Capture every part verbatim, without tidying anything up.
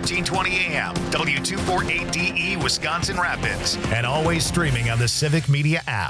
thirteen twenty A M, W two forty-eight D E, Wisconsin Rapids, and always streaming on the Civic Media app.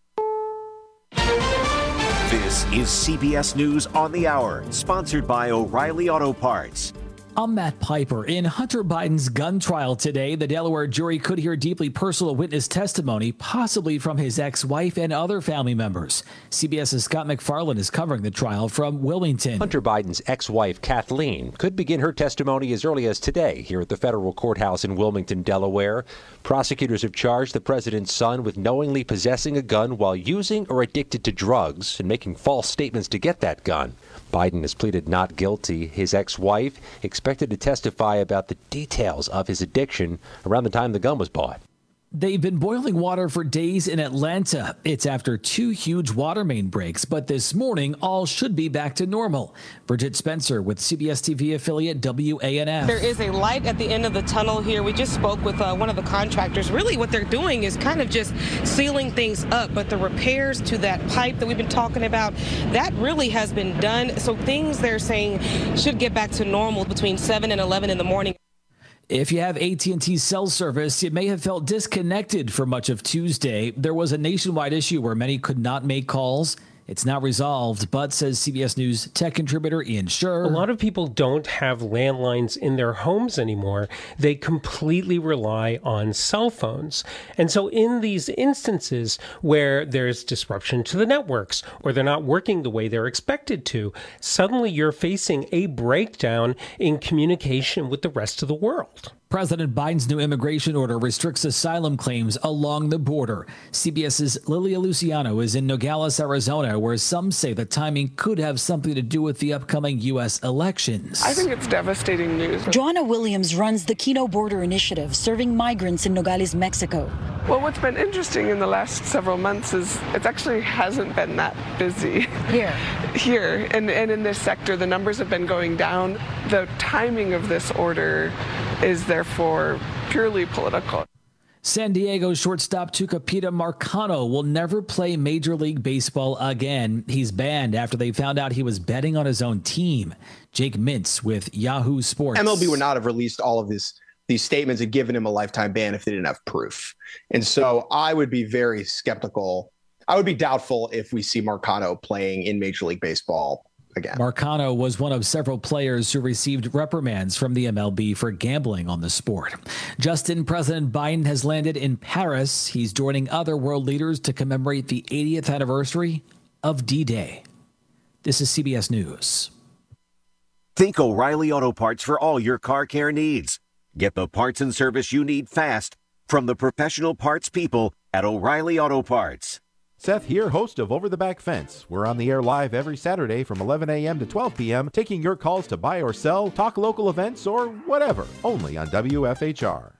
This is C B S News on the Hour, sponsored by O'Reilly Auto Parts. I'm Matt Piper. In Hunter Biden's gun trial today, the Delaware jury could hear deeply personal witness testimony, possibly from his ex-wife and other family members. CBS's Scott McFarland is covering the trial from Wilmington. Hunter Biden's ex-wife, Kathleen, could begin her testimony as early as today here at the federal courthouse in Wilmington, Delaware. Prosecutors have charged the president's son with knowingly possessing a gun while using or addicted to drugs and making false statements to get that gun. Biden has pleaded not guilty. His ex-wife expected to testify about the details of his addiction around the time the gun was bought. They've been boiling water for days in Atlanta. It's after two huge water main breaks, but this morning, all should be back to normal. Bridget Spencer with C B S T V affiliate W A N F. There is a light at the end of the tunnel here. We just spoke with uh, one of the contractors. Really what they're doing is kind of just sealing things up, but the repairs to that pipe that we've been talking about, that really has been done. So things they're saying should get back to normal between seven and eleven in the morning. If you have A T and T cell service, you may have felt disconnected for much of Tuesday. There was a nationwide issue where many could not make calls. It's now resolved, but, says C B S News tech contributor Ian Scher, a lot of people don't have landlines in their homes anymore. They completely rely on cell phones. And so in these instances where there's disruption to the networks or they're not working the way they're expected to, suddenly you're facing a breakdown in communication with the rest of the world. President Biden's new immigration order restricts asylum claims along the border. CBS's Lilia Luciano is in Nogales, Arizona, where some say the timing could have something to do with the upcoming U S elections. I think it's devastating news. Joanna Williams runs the Kino Border Initiative, serving migrants in Nogales, Mexico. Well, what's been interesting in the last several months is it actually hasn't been that busy. Here. Here. And, and in this sector, the numbers have been going down. The timing of this order is therefore purely political. San Diego shortstop Tucupita Marcano will never play Major League Baseball again. He's banned after they found out he was betting on his own team. Jake Mintz with Yahoo Sports. M L B would not have released all of this, these statements and given him a lifetime ban if they didn't have proof. And so I would be very skeptical. I would be doubtful if we see Marcano playing in Major League Baseball again. Marcano was one of several players who received reprimands from the M L B for gambling on the sport. Just in, President Biden has landed in Paris. He's joining other world leaders to commemorate the eightieth anniversary of D-Day. This is C B S News. Think O'Reilly Auto Parts for all your car care needs. Get the parts and service you need fast from the professional parts people at O'Reilly Auto Parts. Seth here, host of Over the Back Fence. We're on the air live every Saturday from eleven a.m. to twelve p.m., taking your calls to buy or sell, talk local events, or whatever, only on W F H R.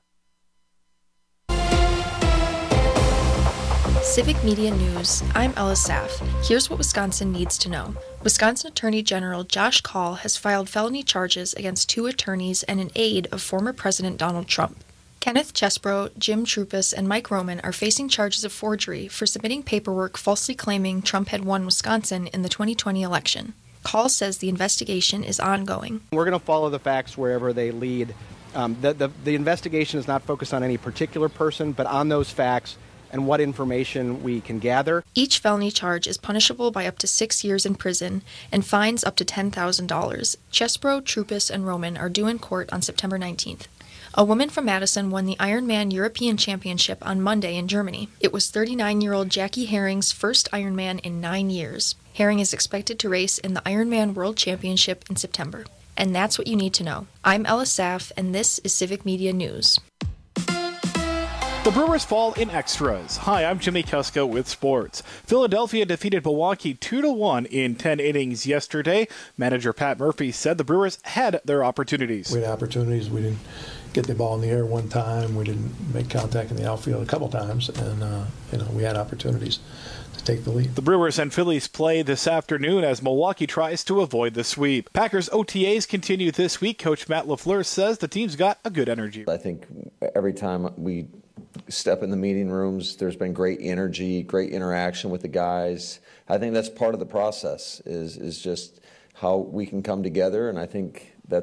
Civic Media News. I'm Ella Saff. Here's what Wisconsin needs to know. Wisconsin Attorney General Josh Kaul has filed felony charges against two attorneys and an aide of former President Donald Trump. Kenneth Chesbro, Jim Trupus, and Mike Roman are facing charges of forgery for submitting paperwork falsely claiming Trump had won Wisconsin in the twenty twenty election. Kaul says the investigation is ongoing. We're going to follow the facts wherever they lead. Um, the, the, the investigation is not focused on any particular person, but on those facts and what information we can gather. Each felony charge is punishable by up to six years in prison and fines up to ten thousand dollars. Chesbro, Trupus, and Roman are due in court on September nineteenth. A woman from Madison won the Ironman European Championship on Monday in Germany. It was thirty-nine-year-old Jackie Herring's first Ironman in nine years. Herring is expected to race in the Ironman World Championship in September. And that's what you need to know. I'm Ella Saff, and this is Civic Media News. The Brewers fall in extras. Hi, I'm Jimmy Kusko with sports. Philadelphia defeated Milwaukee two to one in ten innings yesterday. Manager Pat Murphy said the Brewers had their opportunities. We had opportunities. We didn't get the ball in the air one time. We didn't make contact in the outfield a couple times, and uh, you know we had opportunities to take the lead. The Brewers and Phillies play this afternoon as Milwaukee tries to avoid the sweep. Packers O T As continue this week. Coach Matt LaFleur says the team's got a good energy. I think every time we step in the meeting rooms, there's been great energy, great interaction with the guys. I think that's part of the process is is just how we can come together, and I think that's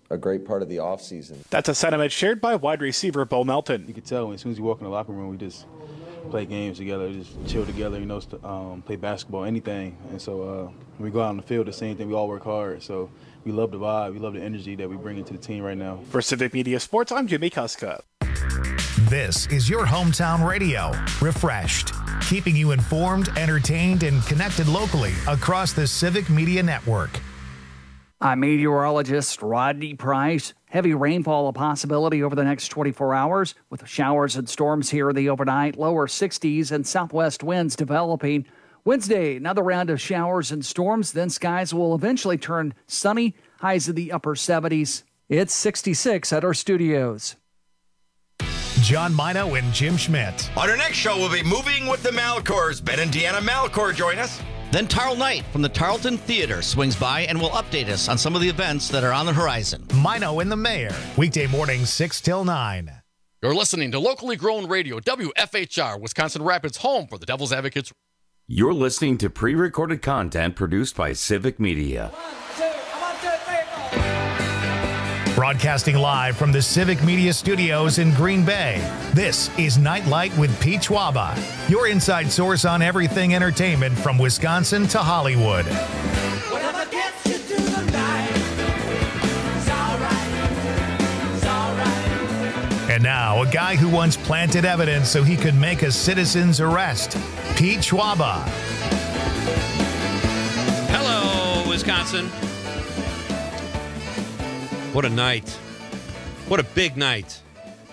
a great part of the offseason. That's a sentiment shared by wide receiver Bo Melton. You could tell when, as soon as you walk in the locker room, we just play games together, just chill together, you know, um, play basketball, anything. And so uh, when we go out on the field, the same thing, we all work hard. So we love the vibe, we love the energy that we bring into the team right now. For Civic Media Sports, I'm Jimmy Kuska. This is your hometown radio, Refreshed, keeping you informed, entertained, and connected locally across the Civic Media Network. I'm meteorologist Rodney Price. Heavy rainfall a possibility over the next twenty-four hours with showers and storms here in the overnight, lower sixties and southwest winds developing. Wednesday, another round of showers and storms, then skies will eventually turn sunny, highs in the upper seventies. It's sixty-six at our studios. John Mino and Jim Schmidt. On our next show, we'll be moving with the Malcors. Ben and Deanna Malcor join us. Then Tarl Knight from the Tarleton Theater swings by and will update us on some of the events that are on the horizon. Mino and the Mayor, weekday mornings six till nine. You're listening to locally grown radio, W F H R, Wisconsin Rapids, home for the Devil's Advocates. You're listening to pre-recorded content produced by Civic Media. Broadcasting live from the Civic Media Studios in Green Bay, this is Nightlight with Pete Schwaba, your inside source on everything entertainment from Wisconsin to Hollywood. Whatever gets you through the night, it's all right, it's all right. And now, a guy who once planted evidence so he could make a citizen's arrest, Pete Schwaba. Hello, Wisconsin. What a night. What a big night.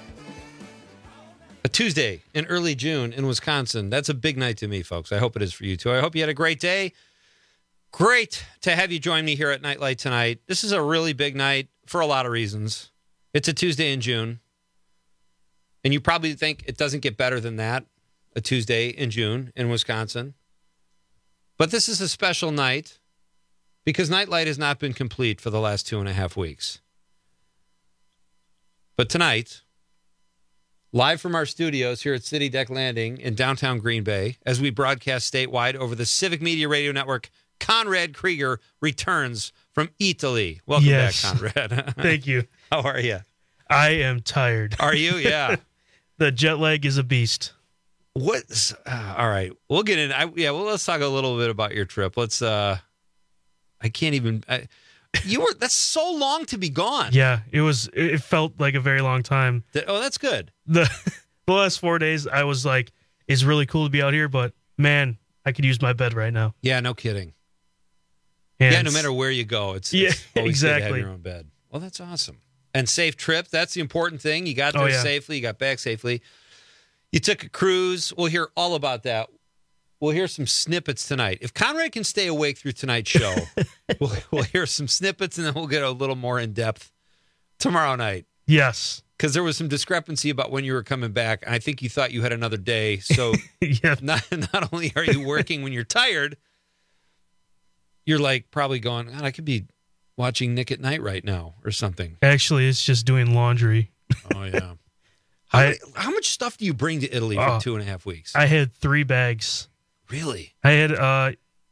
A Tuesday in early June in Wisconsin. That's a big night to me, folks. I hope it is for you, too. I hope you had a great day. Great to have you join me here at Nightlight tonight. This is a really big night for a lot of reasons. It's a Tuesday in June. And you probably think it doesn't get better than that, a Tuesday in June in Wisconsin. But this is a special night because Nightlight has not been complete for the last two and a half weeks. But tonight, live from our studios here at City Deck Landing in downtown Green Bay, as we broadcast statewide over the Civic Media Radio Network, Conrad Krieger returns from Italy. Welcome yes. back, Conrad. Thank you. How are you? I am tired. Are you? Yeah. The jet lag is a beast. What? Uh, all right. We'll get in. I, yeah, well, let's talk a little bit about your trip. Let's, uh, I can't even... I, You were, that's so long to be gone. Yeah, it was, it felt like a very long time. The, oh, that's good. The, the last four days, I was like, it's really cool to be out here, but man, I could use my bed right now. Yeah, no kidding. And yeah, no matter where you go, it's, yeah, it's always exactly. good to have your own bed. Well, that's awesome. And safe trip, that's the important thing. You got there oh, yeah. safely, you got back safely. You took a cruise. We'll hear all about that. We'll hear some snippets tonight. If Conrad can stay awake through tonight's show, we'll, we'll hear some snippets, and then we'll get a little more in-depth tomorrow night. Yes. Because there was some discrepancy about when you were coming back. I think you thought you had another day. So yeah. not, not only are you working when you're tired, you're like probably going, God, I could be watching Nick at Night right now or something. Actually, it's just doing laundry. Oh, yeah. How, I, many, how much stuff do you bring to Italy for uh, two and a half weeks? I had three bags. Really? I had uh,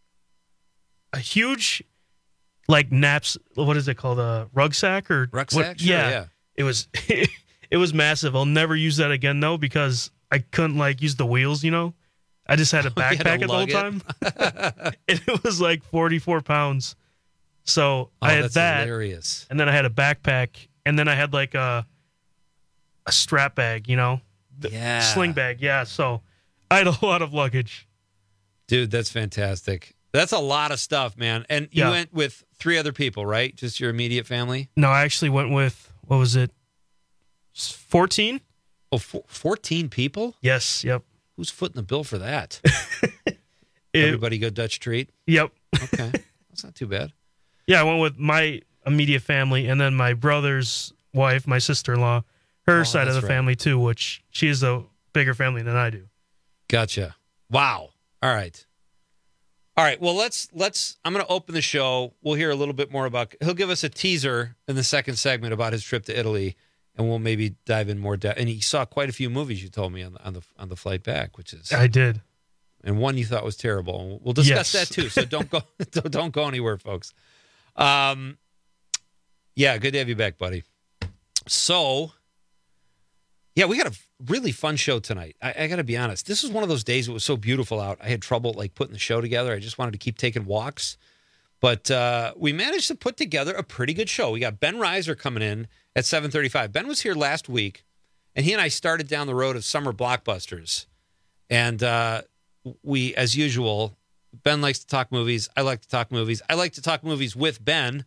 a huge, like, naps, what is it called, a rucksack? or Rucksack? What? Sure, yeah. yeah. It was, it was massive. I'll never use that again, though, because I couldn't, like, use the wheels, you know? I just had a backpack it the whole time. And it was like forty-four pounds. So oh, I had that's that. Hilarious. And then I had a backpack. And then I had, like, a, a strap bag, you know? The yeah. Sling bag, yeah. So I had a lot of luggage. Dude, that's fantastic. That's a lot of stuff, man. And you yeah. went with three other people, right? Just your immediate family? No, I actually went with, what was it? fourteen? Oh, four, fourteen people? Yes, yep. Who's footing the bill for that? it, Everybody go Dutch treat? Yep. Okay. That's not too bad. Yeah, I went with my immediate family and then my brother's wife, my sister-in-law, her oh, side of the right. family too, which she has a bigger family than I do. Gotcha. Wow. All right. All right. Well, let's let's. I'm going to open the show. We'll hear a little bit more about. He'll give us a teaser in the second segment about his trip to Italy, and we'll maybe dive in more depth. And he saw quite a few movies. You told me on the on the on the flight back, which is I did, and one you thought was terrible. We'll discuss yes. that too. So don't go don't go anywhere, folks. Um. Yeah, good to have you back, buddy. So, yeah, we got a really fun show tonight. I, I got to be honest. This is one of those days it was so beautiful out. I had trouble like putting the show together. I just wanted to keep taking walks. But uh, we managed to put together a pretty good show. We got Ben Reiser coming in at seven thirty-five. Ben was here last week, and he and I started down the road of summer blockbusters. And uh, we, as usual, Ben likes to talk movies. I like to talk movies. I like to talk movies with Ben.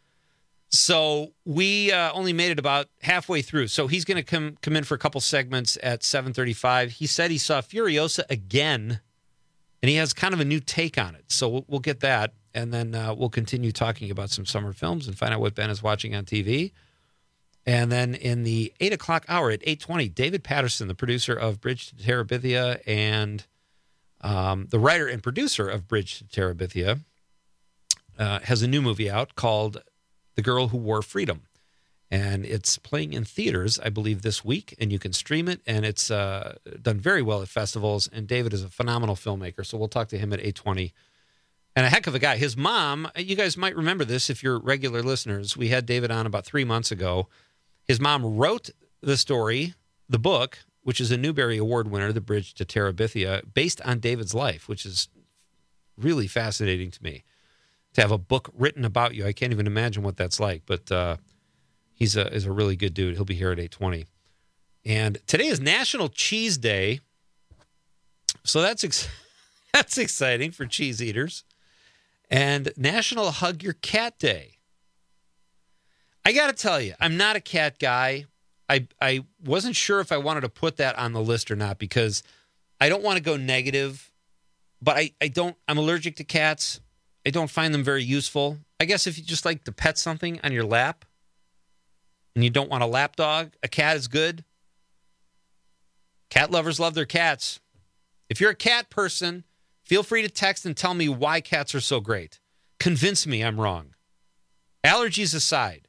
So we uh, only made it about halfway through. So he's going to come come in for a couple segments at seven thirty-five. He said he saw Furiosa again, and he has kind of a new take on it. So we'll, we'll get that. And then uh, we'll continue talking about some summer films and find out what Ben is watching on T V. And then in the eight o'clock hour at eight twenty, David Patterson, the producer of Bridge to Terabithia and um, the writer and producer of Bridge to Terabithia, uh, has a new movie out called The Girl Who Wore Freedom. And it's playing in theaters, I believe, this week. And you can stream it. And it's uh, done very well at festivals. And David is a phenomenal filmmaker. So we'll talk to him at eight twenty. And a heck of a guy. His mom, you guys might remember this if you're regular listeners. We had David on about three months ago. His mom wrote the story, the book, which is a Newbery Award winner, The Bridge to Terabithia, based on David's life, which is really fascinating to me. To have a book written about you, I can't even imagine what that's like. But uh, he's a is a really good dude. He'll be here at eight twenty. And today is National Cheese Day. So that's ex- that's exciting for cheese eaters. And National Hug Your Cat Day. I got to tell you, I'm not a cat guy. I I wasn't sure if I wanted to put that on the list or not because I don't want to go negative, but I, I don't, I'm allergic to cats. I don't find them very useful. I guess if you just like to pet something on your lap and you don't want a lap dog, a cat is good. Cat lovers love their cats. If you're a cat person, feel free to text and tell me why cats are so great. Convince me I'm wrong. Allergies aside.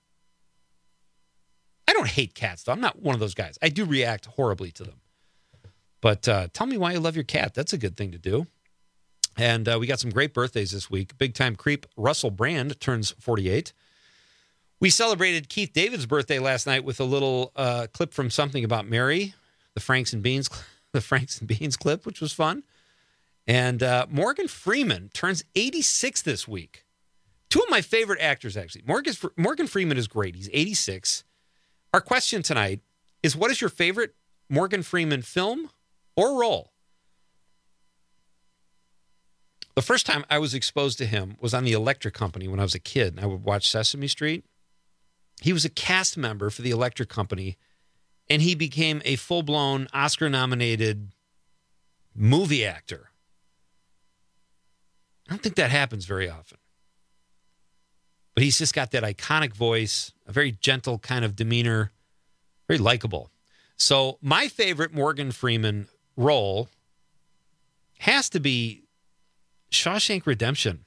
I don't hate cats, though. I'm not one of those guys. I do react horribly to them. But uh, tell me why you love your cat. That's a good thing to do. And uh, we got some great birthdays this week. Big-time creep Russell Brand turns forty-eight. We celebrated Keith David's birthday last night with a little uh, clip from Something About Mary, the Franks and Beans, the Franks and Beans clip, which was fun. And uh, Morgan Freeman turns eighty-six this week. Two of my favorite actors, actually. Morgan, Morgan Freeman is great. He's eighty-six. Our question tonight is, what is your favorite Morgan Freeman film or role? The first time I was exposed to him was on The Electric Company when I was a kid, and I would watch Sesame Street. He was a cast member for The Electric Company, and he became a full-blown Oscar-nominated movie actor. I don't think that happens very often. But he's just got that iconic voice, a very gentle kind of demeanor, very likable. So my favorite Morgan Freeman role has to be Shawshank Redemption.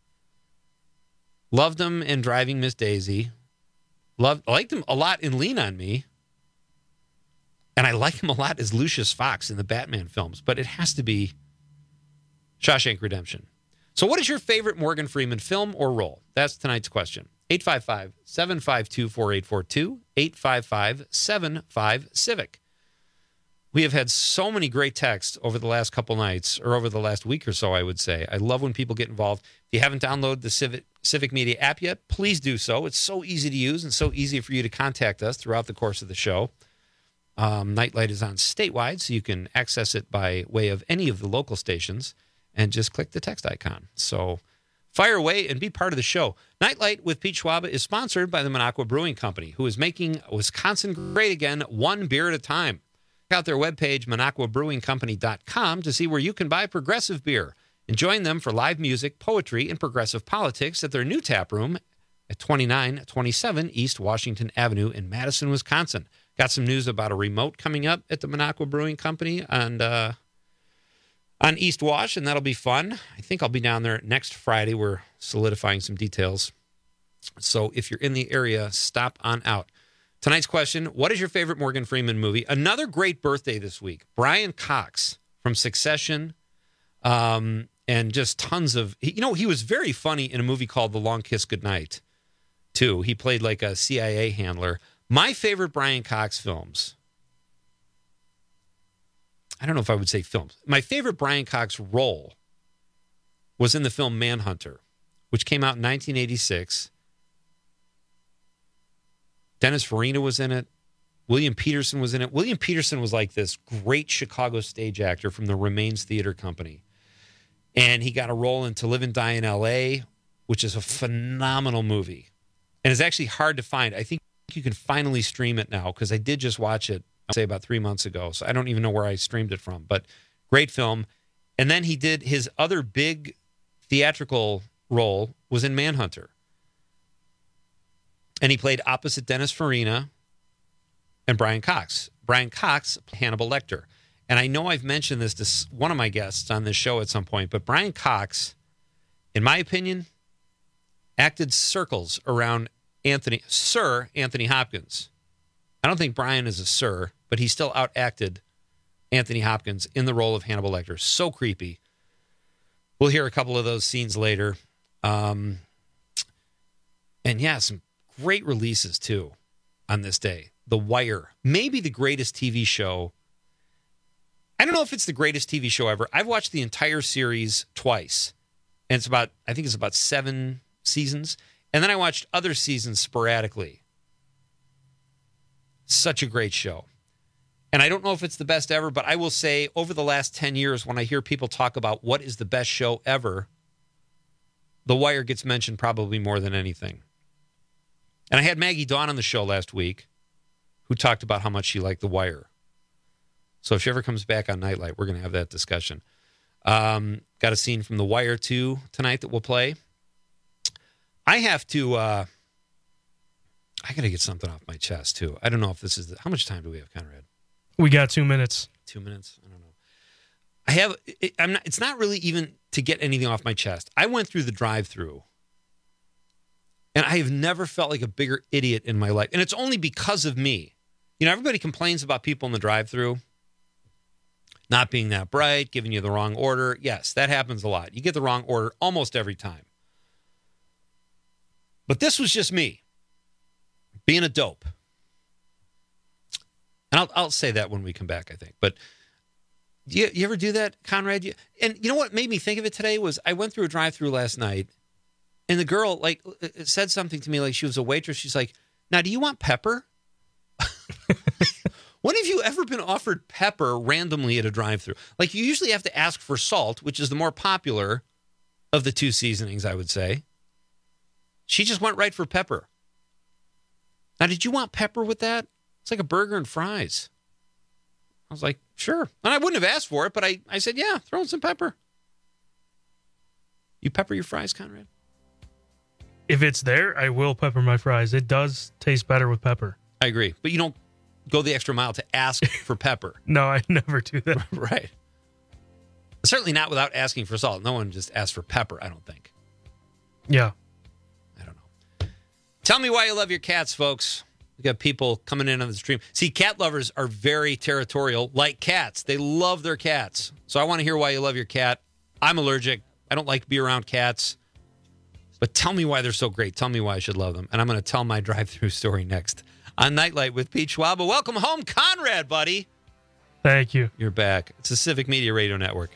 Loved him in Driving Miss Daisy. Loved, liked him a lot in Lean on Me. And I like him a lot as Lucius Fox in the Batman films. But it has to be Shawshank Redemption. So what is your favorite Morgan Freeman film or role? That's tonight's question. eight five five, seven five two, four eight four two, eight five five, seven five, Civic. We have had so many great texts over the last couple nights, or over the last week or so, I would say. I love when people get involved. If you haven't downloaded the Civic, Civic Media app yet, please do so. It's so easy to use and so easy for you to contact us throughout the course of the show. Um, Nightlight is on statewide, so you can access it by way of any of the local stations. And just click the text icon. So fire away and be part of the show. Nightlight with Pete Schwaba is sponsored by the Minocqua Brewing Company, who is making Wisconsin great again, one beer at a time. Check out their webpage, minocqua brewing company dot com, to see where you can buy progressive beer. And join them for live music, poetry, and progressive politics at their new tap room at twenty-nine twenty-seven East Washington Avenue in Madison, Wisconsin. Got some news about a remote coming up at the Minocqua Brewing Company and uh on East Wash, and that'll be fun. I think I'll be down there next Friday. We're solidifying some details. So if you're in the area, stop on out. Tonight's question, what is your favorite Morgan Freeman movie? Another great birthday this week. Brian Cox from Succession, um, and just tons of... You know, he was very funny in a movie called The Long Kiss Goodnight, too. He played like a C I A handler. My favorite Brian Cox films, I don't know if I would say films. My favorite Brian Cox role was in the film Manhunter, which came out in nineteen eighty-six. Dennis Farina was in it. William Peterson was in it. William Peterson was like this great Chicago stage actor from the Remains Theater Company. And he got a role in To Live and Die in L A, which is a phenomenal movie. And it's actually hard to find. I think you can finally stream it now because I did just watch it, I'll say about three months ago. So I don't even know where I streamed it from, but great film. And then he did his other big theatrical role was in Manhunter. And he played opposite Dennis Farina and Brian Cox. Brian Cox, Hannibal Lecter. And I know I've mentioned this to one of my guests on this show at some point, but Brian Cox, in my opinion, acted circles around Anthony, Sir Anthony Hopkins. I don't think Brian is a sir, but he still outacted Anthony Hopkins in the role of Hannibal Lecter. So creepy. We'll hear a couple of those scenes later. Um, and yeah, some great releases too on this day. The Wire, maybe the greatest T V show. I don't know if it's the greatest T V show ever. I've watched the entire series twice. And it's about, I think it's about seven seasons. And then I watched other seasons sporadically. Such a great show. And I don't know if it's the best ever, but I will say over the last ten years, when I hear people talk about what is the best show ever, The Wire gets mentioned probably more than anything. And I had Maggie Dawn on the show last week who talked about how much she liked The Wire. So if she ever comes back on Nightlight, we're going to have that discussion. Um, got a scene from The Wire two tonight that we'll play. I have to, uh, I got to get something off my chest too. I don't know if this is, the, how much time do we have, Conrad? We got two minutes. Two minutes? I don't know. I have, it, I'm not, it's not really even to get anything off my chest. I went through the drive-thru and I have never felt like a bigger idiot in my life. And it's only because of me. You know, everybody complains about people in the drive-thru not being that bright, giving you the wrong order. Yes, that happens a lot. You get the wrong order almost every time. But this was just me being a dope. And I'll, I'll say that when we come back, I think. But you, you ever do that, Conrad? You, and you know what made me think of it today was I went through a drive-thru last night, and the girl like said something to me like she was a waitress. She's like, now, do you want pepper? When have you ever been offered pepper randomly at a drive-thru? Like, you usually have to ask for salt, which is the more popular of the two seasonings, I would say. She just went right for pepper. Now, did you want pepper with that? It's like a burger and fries. I was like, sure. And I wouldn't have asked for it, but I, I said, yeah, throw in some pepper. You pepper your fries, Conrad? If it's there, I will pepper my fries. It does taste better with pepper. I agree. But you don't go the extra mile to ask for pepper. No, I never do that. Right. Certainly not without asking for salt. No one just asks for pepper, I don't think. Yeah. I don't know. Tell me why you love your cats, folks. We got people coming in on the stream. See, cat lovers are very territorial, like cats. They love their cats. So I want to hear why you love your cat. I'm allergic. I don't like to be around cats. But tell me why they're so great. Tell me why I should love them. And I'm going to tell my drive-thru story next on Nightlight with Pete Schwab. Welcome home, Conrad, buddy. Thank you. You're back. It's the Civic Media Radio Network.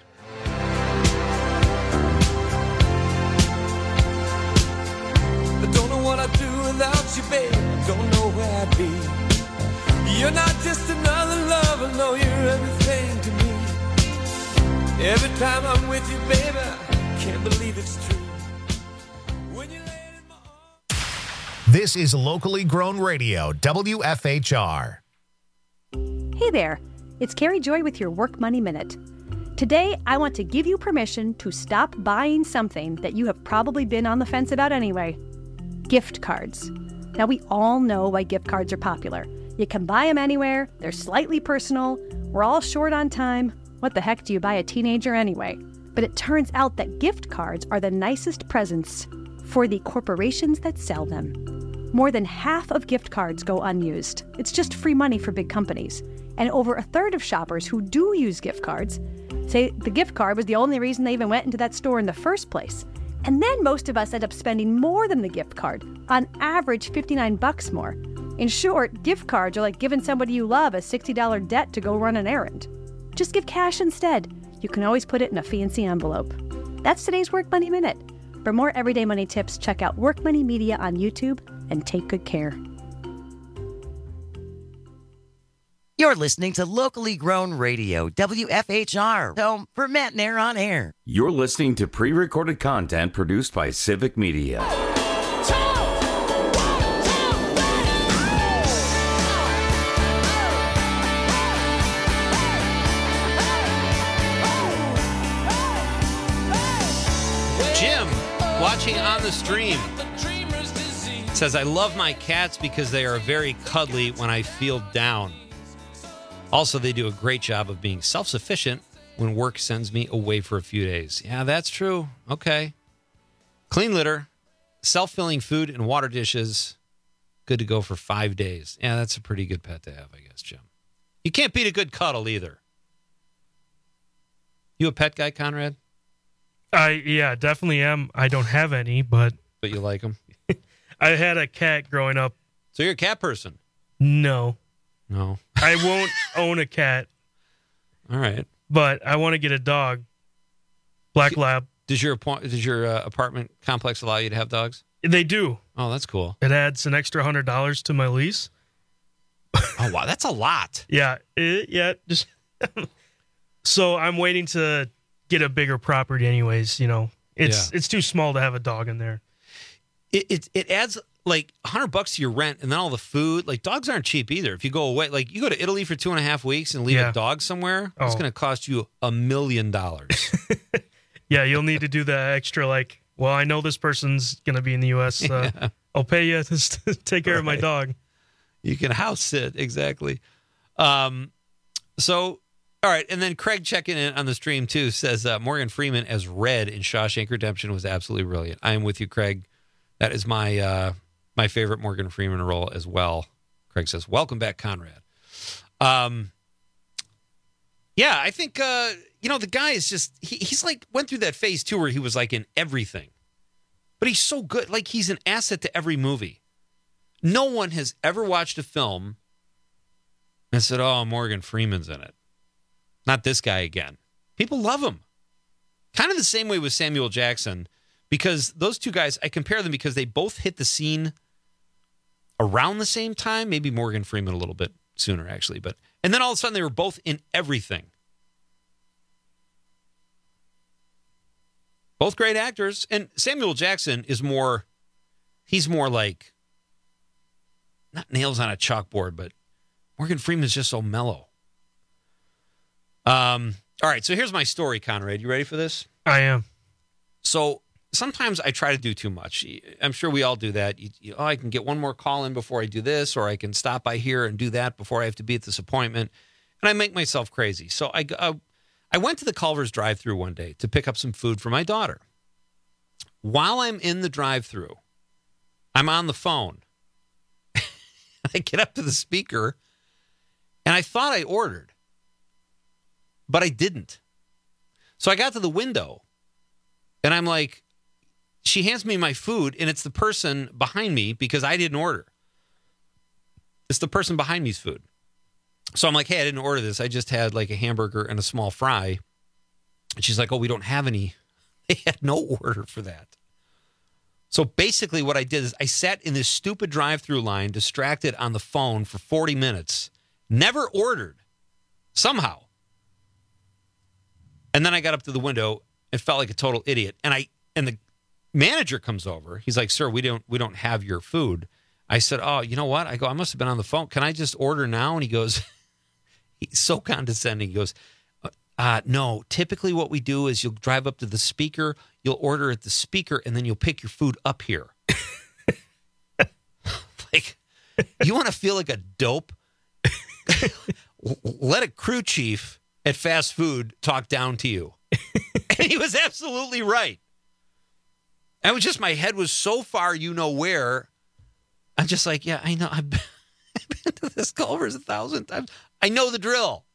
I don't know what I'd do without you, babe. I don't know where I'd be. You're not just another lover, no, you're everything to me. Every time I'm with you, baby, I can't believe it's true. This is locally grown radio, W F H R. Hey there, it's Carrie Joy with your Work Money Minute. Today, I want to give you permission to stop buying something that you have probably been on the fence about anyway. Gift cards. Now, we all know why gift cards are popular. You can buy them anywhere, they're slightly personal, we're all short on time. What the heck do you buy a teenager anyway? But it turns out that gift cards are the nicest presents for the corporations that sell them. More than half of gift cards go unused. It's just free money for big companies. And over a third of shoppers who do use gift cards say the gift card was the only reason they even went into that store in the first place. And then most of us end up spending more than the gift card, on average fifty-nine bucks more. In short, gift cards are like giving somebody you love a sixty dollars debt to go run an errand. Just give cash instead. You can always put it in a fancy envelope. That's today's Work Money Minute. For more everyday money tips, check out Work Money Media on YouTube and take good care. You're listening to locally grown radio, W F H R, home for Matt and Aaron on air. You're listening to pre-recorded content produced by Civic Media. Jim, watching on the stream, says, I love my cats because they are very cuddly when I feel down. Also, they do a great job of being self-sufficient when work sends me away for a few days. Yeah, that's true. Okay. Clean litter, self-filling food and water dishes, good to go for five days. Yeah, that's a pretty good pet to have, I guess, Jim. You can't beat a good cuddle either. You a pet guy, Conrad? I yeah, definitely am. I don't have any, but but you like them. I had a cat growing up. So you're a cat person? No, no. I won't own a cat. All right, but I want to get a dog. Black lab. Does your does your uh, apartment complex allow you to have dogs? They do. Oh, that's cool. It adds an extra hundred dollars to my lease. Oh wow, that's a lot. Yeah, it, yeah. Just so I'm waiting to get a bigger property anyways, you know. It's yeah. it's too small to have a dog in there. It it, it adds like a hundred bucks to your rent and then all the food. Like dogs aren't cheap either. If you go away, like you go to Italy for two and a half weeks and leave yeah. a dog somewhere, oh. it's gonna cost you a million dollars. Yeah, you'll need to do the extra like, well, I know this person's gonna be in the U S Uh, yeah. I'll pay you to take care right. of my dog. You can house sit, exactly. Um so all right, and then Craig checking in on the stream, too, says uh, Morgan Freeman as Red in Shawshank Redemption was absolutely brilliant. I am with you, Craig. That is my uh, my favorite Morgan Freeman role as well. Craig says, welcome back, Conrad. Um, yeah, I think, uh, you know, the guy is just, he, he's like, went through that phase, too, where he was like in everything. But he's so good. Like, he's an asset to every movie. No one has ever watched a film and said, oh, Morgan Freeman's in it. Not this guy again. People love him. Kind of the same way with Samuel Jackson, because those two guys, I compare them because they both hit the scene around the same time. Maybe Morgan Freeman a little bit sooner, actually. But and then all of a sudden, they were both in everything. Both great actors. And Samuel Jackson is more, he's more like, not nails on a chalkboard, but Morgan Freeman's just so mellow. Um. All right, so here's my story, Conrad. You ready for this? I am. So sometimes I try to do too much. I'm sure we all do that. You, you, oh, I can get one more call in before I do this, or I can stop by here and do that before I have to be at this appointment. And I make myself crazy. So I, uh, I went to the Culver's drive-thru one day to pick up some food for my daughter. While I'm in the drive-thru, I'm on the phone. I get up to the speaker, and I thought I ordered. But I didn't. So I got to the window and I'm like, she hands me my food and it's the person behind me because I didn't order. It's the person behind me's food. So I'm like, hey, I didn't order this. I just had like a hamburger and a small fry. And she's like, oh, we don't have any. They had no order for that. So basically what I did is I sat in this stupid drive-through line, distracted on the phone for forty minutes, never ordered somehow. And then I got up to the window and felt like a total idiot. And I and the manager comes over. He's like, sir, we don't we don't have your food. I said, oh, you know what? I go, I must have been on the phone. Can I just order now? And he goes, he's so condescending. He goes, uh, no, typically what we do is you'll drive up to the speaker, you'll order at the speaker, and then you'll pick your food up here. Like, you want to feel like a dope? Let a crew chief at fast food talk down to you. And he was absolutely right. I was just, my head was so far, you know where. I'm just like, yeah, I know. I've been, I've been to this Culver's a thousand times. I know the drill.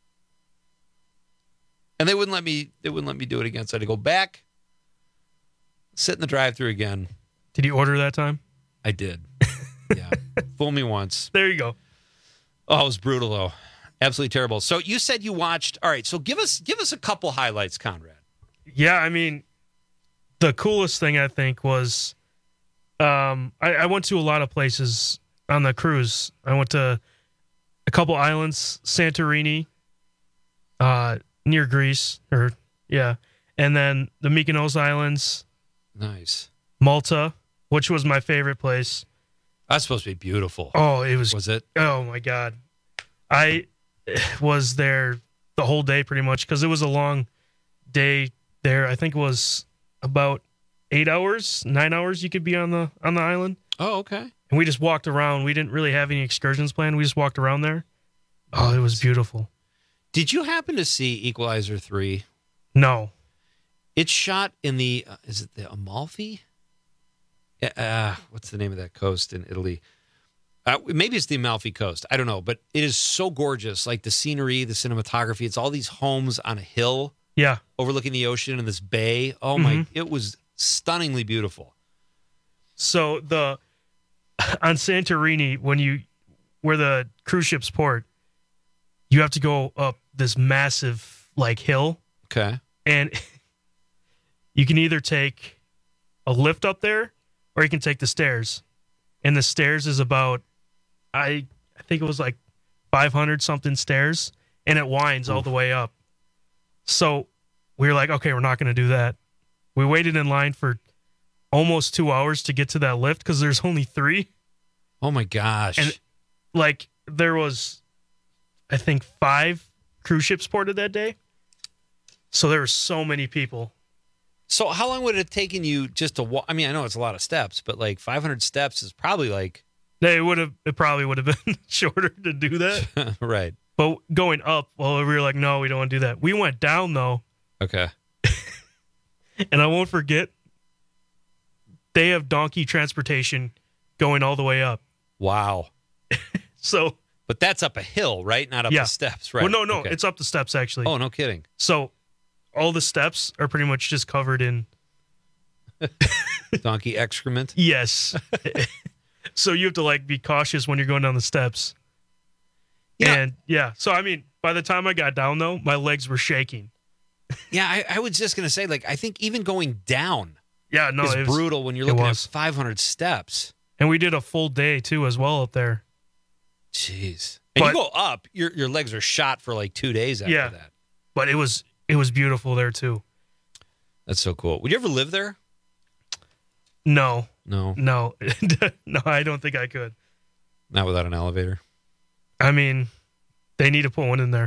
And they wouldn't let me, they wouldn't let me do it again. So I had to go back. sit in the drive-thru again. Did you order that time? I did. Yeah. Fool me once. There you go. Oh, it was brutal, though. Absolutely terrible. So you said you watched. All right, so give us give us a couple highlights, Conrad. Yeah, I mean, the coolest thing I think was um, I, I went to a lot of places on the cruise. I went to a couple islands, Santorini, uh, near Greece, or yeah, and then the Mykonos Islands. Nice. Malta, which was my favorite place. That's supposed to be beautiful. Oh, it was. Was it? Oh my God, I was there the whole day pretty much because it was a long day there. I think it was about eight hours, nine hours. You could be on the on the island. Oh, okay. And we just walked around. We didn't really have any excursions planned. We just walked around there. Oh, it was beautiful. Did you happen to see Equalizer three? No. It's shot in the, uh, is it the Amalfi? Uh, what's the name of that coast in Italy? Uh, maybe it's the Amalfi Coast. I don't know. But it is so gorgeous. Like the scenery, the cinematography. It's all these homes on a hill. Yeah. Overlooking the ocean and this bay. Oh, my. Mm-hmm. It was stunningly beautiful. So the on Santorini, when you where the cruise ships port, you have to go up this massive like hill. Okay. And you can either take a lift up there or you can take the stairs. And the stairs is about I I think it was like five hundred something stairs, and it winds Oof. all the way up. So we were like, okay, we're not going to do that. We waited in line for almost two hours to get to that lift because there's only three. Oh my gosh. And like there was, I think, five cruise ships ported that day. So there were so many people. So how long would it have taken you just to walk? I mean, I know it's a lot of steps, but like five hundred steps is probably like... It would have. It probably would have been shorter to do that. Right. But going up, well, we were like, no, we don't want to do that. We went down, though. Okay. And I won't forget, they have donkey transportation going all the way up. Wow. So... But that's up a hill, right? Not up yeah. the steps, right? Well, no, no. Okay. It's up the steps, actually. Oh, no kidding. So all the steps are pretty much just covered in... donkey excrement? Yes. So you have to, like, be cautious when you're going down the steps. Yeah. And, yeah. So, I mean, by the time I got down, though, my legs were shaking. Yeah, I, I was just going to say, like, I think even going down yeah, no, is it was, brutal when you're looking at five hundred steps. And we did a full day, too, as well up there. Jeez. And but, you go up, your your legs are shot for like two days after yeah, that. But it was it was beautiful there too. That's so cool. Would you ever live there? No. No. No. No, I don't think I could. Not without an elevator? I mean, they need to put one in there.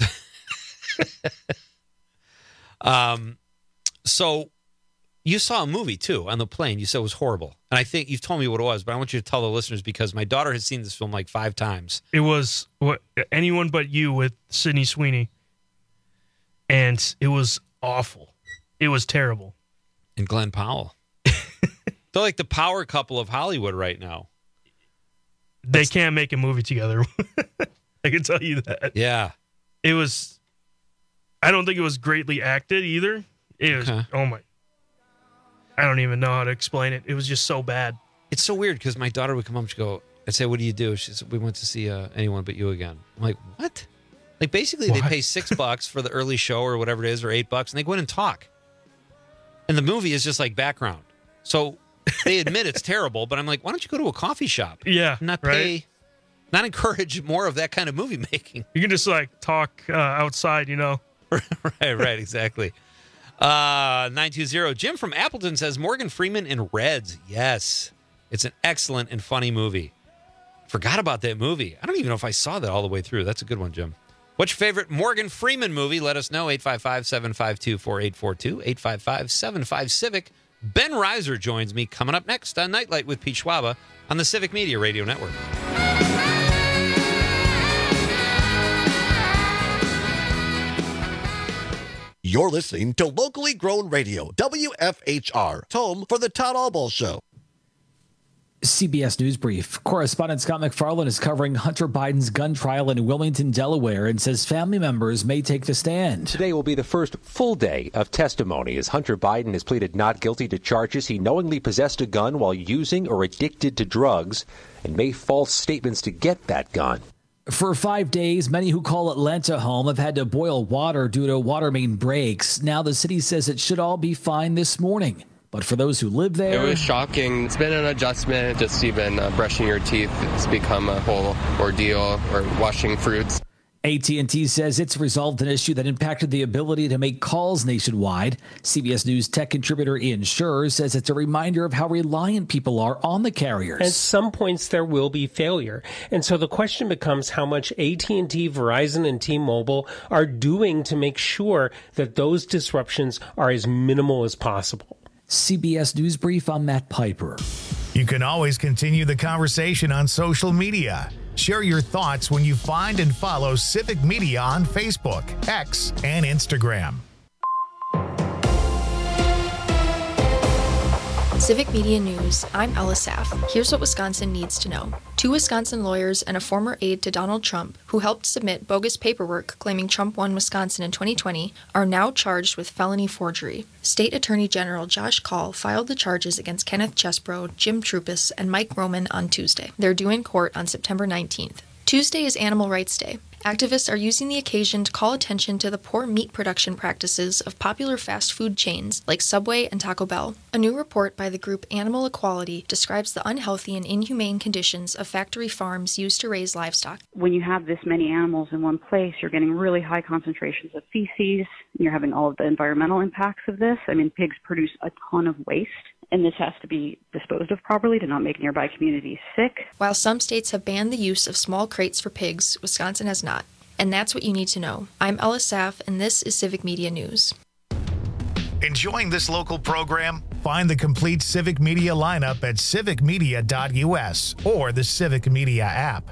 um so you saw a movie, too, on the plane. You said it was horrible. And I think you've told me what it was, but I want you to tell the listeners because my daughter has seen this film like five times. It was what Anyone But You with Sydney Sweeney. And it was awful. It was terrible. And Glenn Powell. They're like the power couple of Hollywood right now. They That's... can't make a movie together. I can tell you that. Yeah. It was... I don't think it was greatly acted either. It was... Okay. Oh, my... I don't even know how to explain it. It was just so bad. It's so weird because my daughter would come up and she'd go, I'd say, what do you do? She said, we went to see uh, Anyone But You again. I'm like, what? Like, basically, what? They pay six bucks for the early show or whatever it is, or eight bucks, and they go in and talk. And the movie is just like background. So they admit it's terrible, but I'm like, why don't you go to a coffee shop? Yeah. Not right? pay, not encourage more of that kind of movie making. You can just, like, talk uh, outside, you know? right, right, exactly. Uh, nine two zero. Jim from Appleton says Morgan Freeman in Reds. Yes. It's an excellent and funny movie. Forgot about that movie. I don't even know if I saw that all the way through. That's a good one, Jim. What's your favorite Morgan Freeman movie? Let us know. eight five five, seven five two, four eight four two. eight five five, seven five, Civic. Ben Reiser joins me coming up next on Nightlight with Pete Schwaba on the Civic Media Radio Network. You're listening to Locally Grown Radio, W F H R, home for the Todd Albaugh Show. C B S News Brief. Correspondent Scott McFarland is covering Hunter Biden's gun trial in Wilmington, Delaware, and says family members may take the stand. Today will be the first full day of testimony as Hunter Biden has pleaded not guilty to charges he knowingly possessed a gun while using or addicted to drugs and made false statements to get that gun. For five days, many who call Atlanta home have had to boil water due to water main breaks. Now the city says it should all be fine this morning. But for those who live there... It was shocking. It's been an adjustment. Just even uh, brushing your teeth, it's become a whole ordeal, or washing fruits. A T and T says it's resolved an issue that impacted the ability to make calls nationwide. C B S News tech contributor Ian Schur says it's a reminder of how reliant people are on the carriers. At some points, there will be failure. And so the question becomes how much A T and T, Verizon, and T-Mobile are doing to make sure that those disruptions are as minimal as possible. C B S News Brief, I'm Matt Piper. You can always continue the conversation on social media. Share your thoughts when you find and follow Civic Media on Facebook, X, and Instagram. Civic Media News, I'm Ella Saff. Here's what Wisconsin needs to know. Two Wisconsin lawyers and a former aide to Donald Trump, who helped submit bogus paperwork claiming Trump won Wisconsin in twenty twenty, are now charged with felony forgery. State Attorney General Josh Kaul filed the charges against Kenneth Chesbro, Jim Trupis, and Mike Roman on Tuesday. They're due in court on September nineteenth. Tuesday is Animal Rights Day. Activists are using the occasion to call attention to the poor meat production practices of popular fast food chains like Subway and Taco Bell. A new report by the group Animal Equality describes the unhealthy and inhumane conditions of factory farms used to raise livestock. When you have this many animals in one place, you're getting really high concentrations of feces. You're having all of the environmental impacts of this. I mean, pigs produce a ton of waste. And this has to be disposed of properly to not make nearby communities sick. While some states have banned the use of small crates for pigs, Wisconsin has not. And that's what you need to know. I'm Ella Saff, and this is Civic Media News. Enjoying this local program? Find the complete Civic Media lineup at civic media dot u s or the Civic Media app.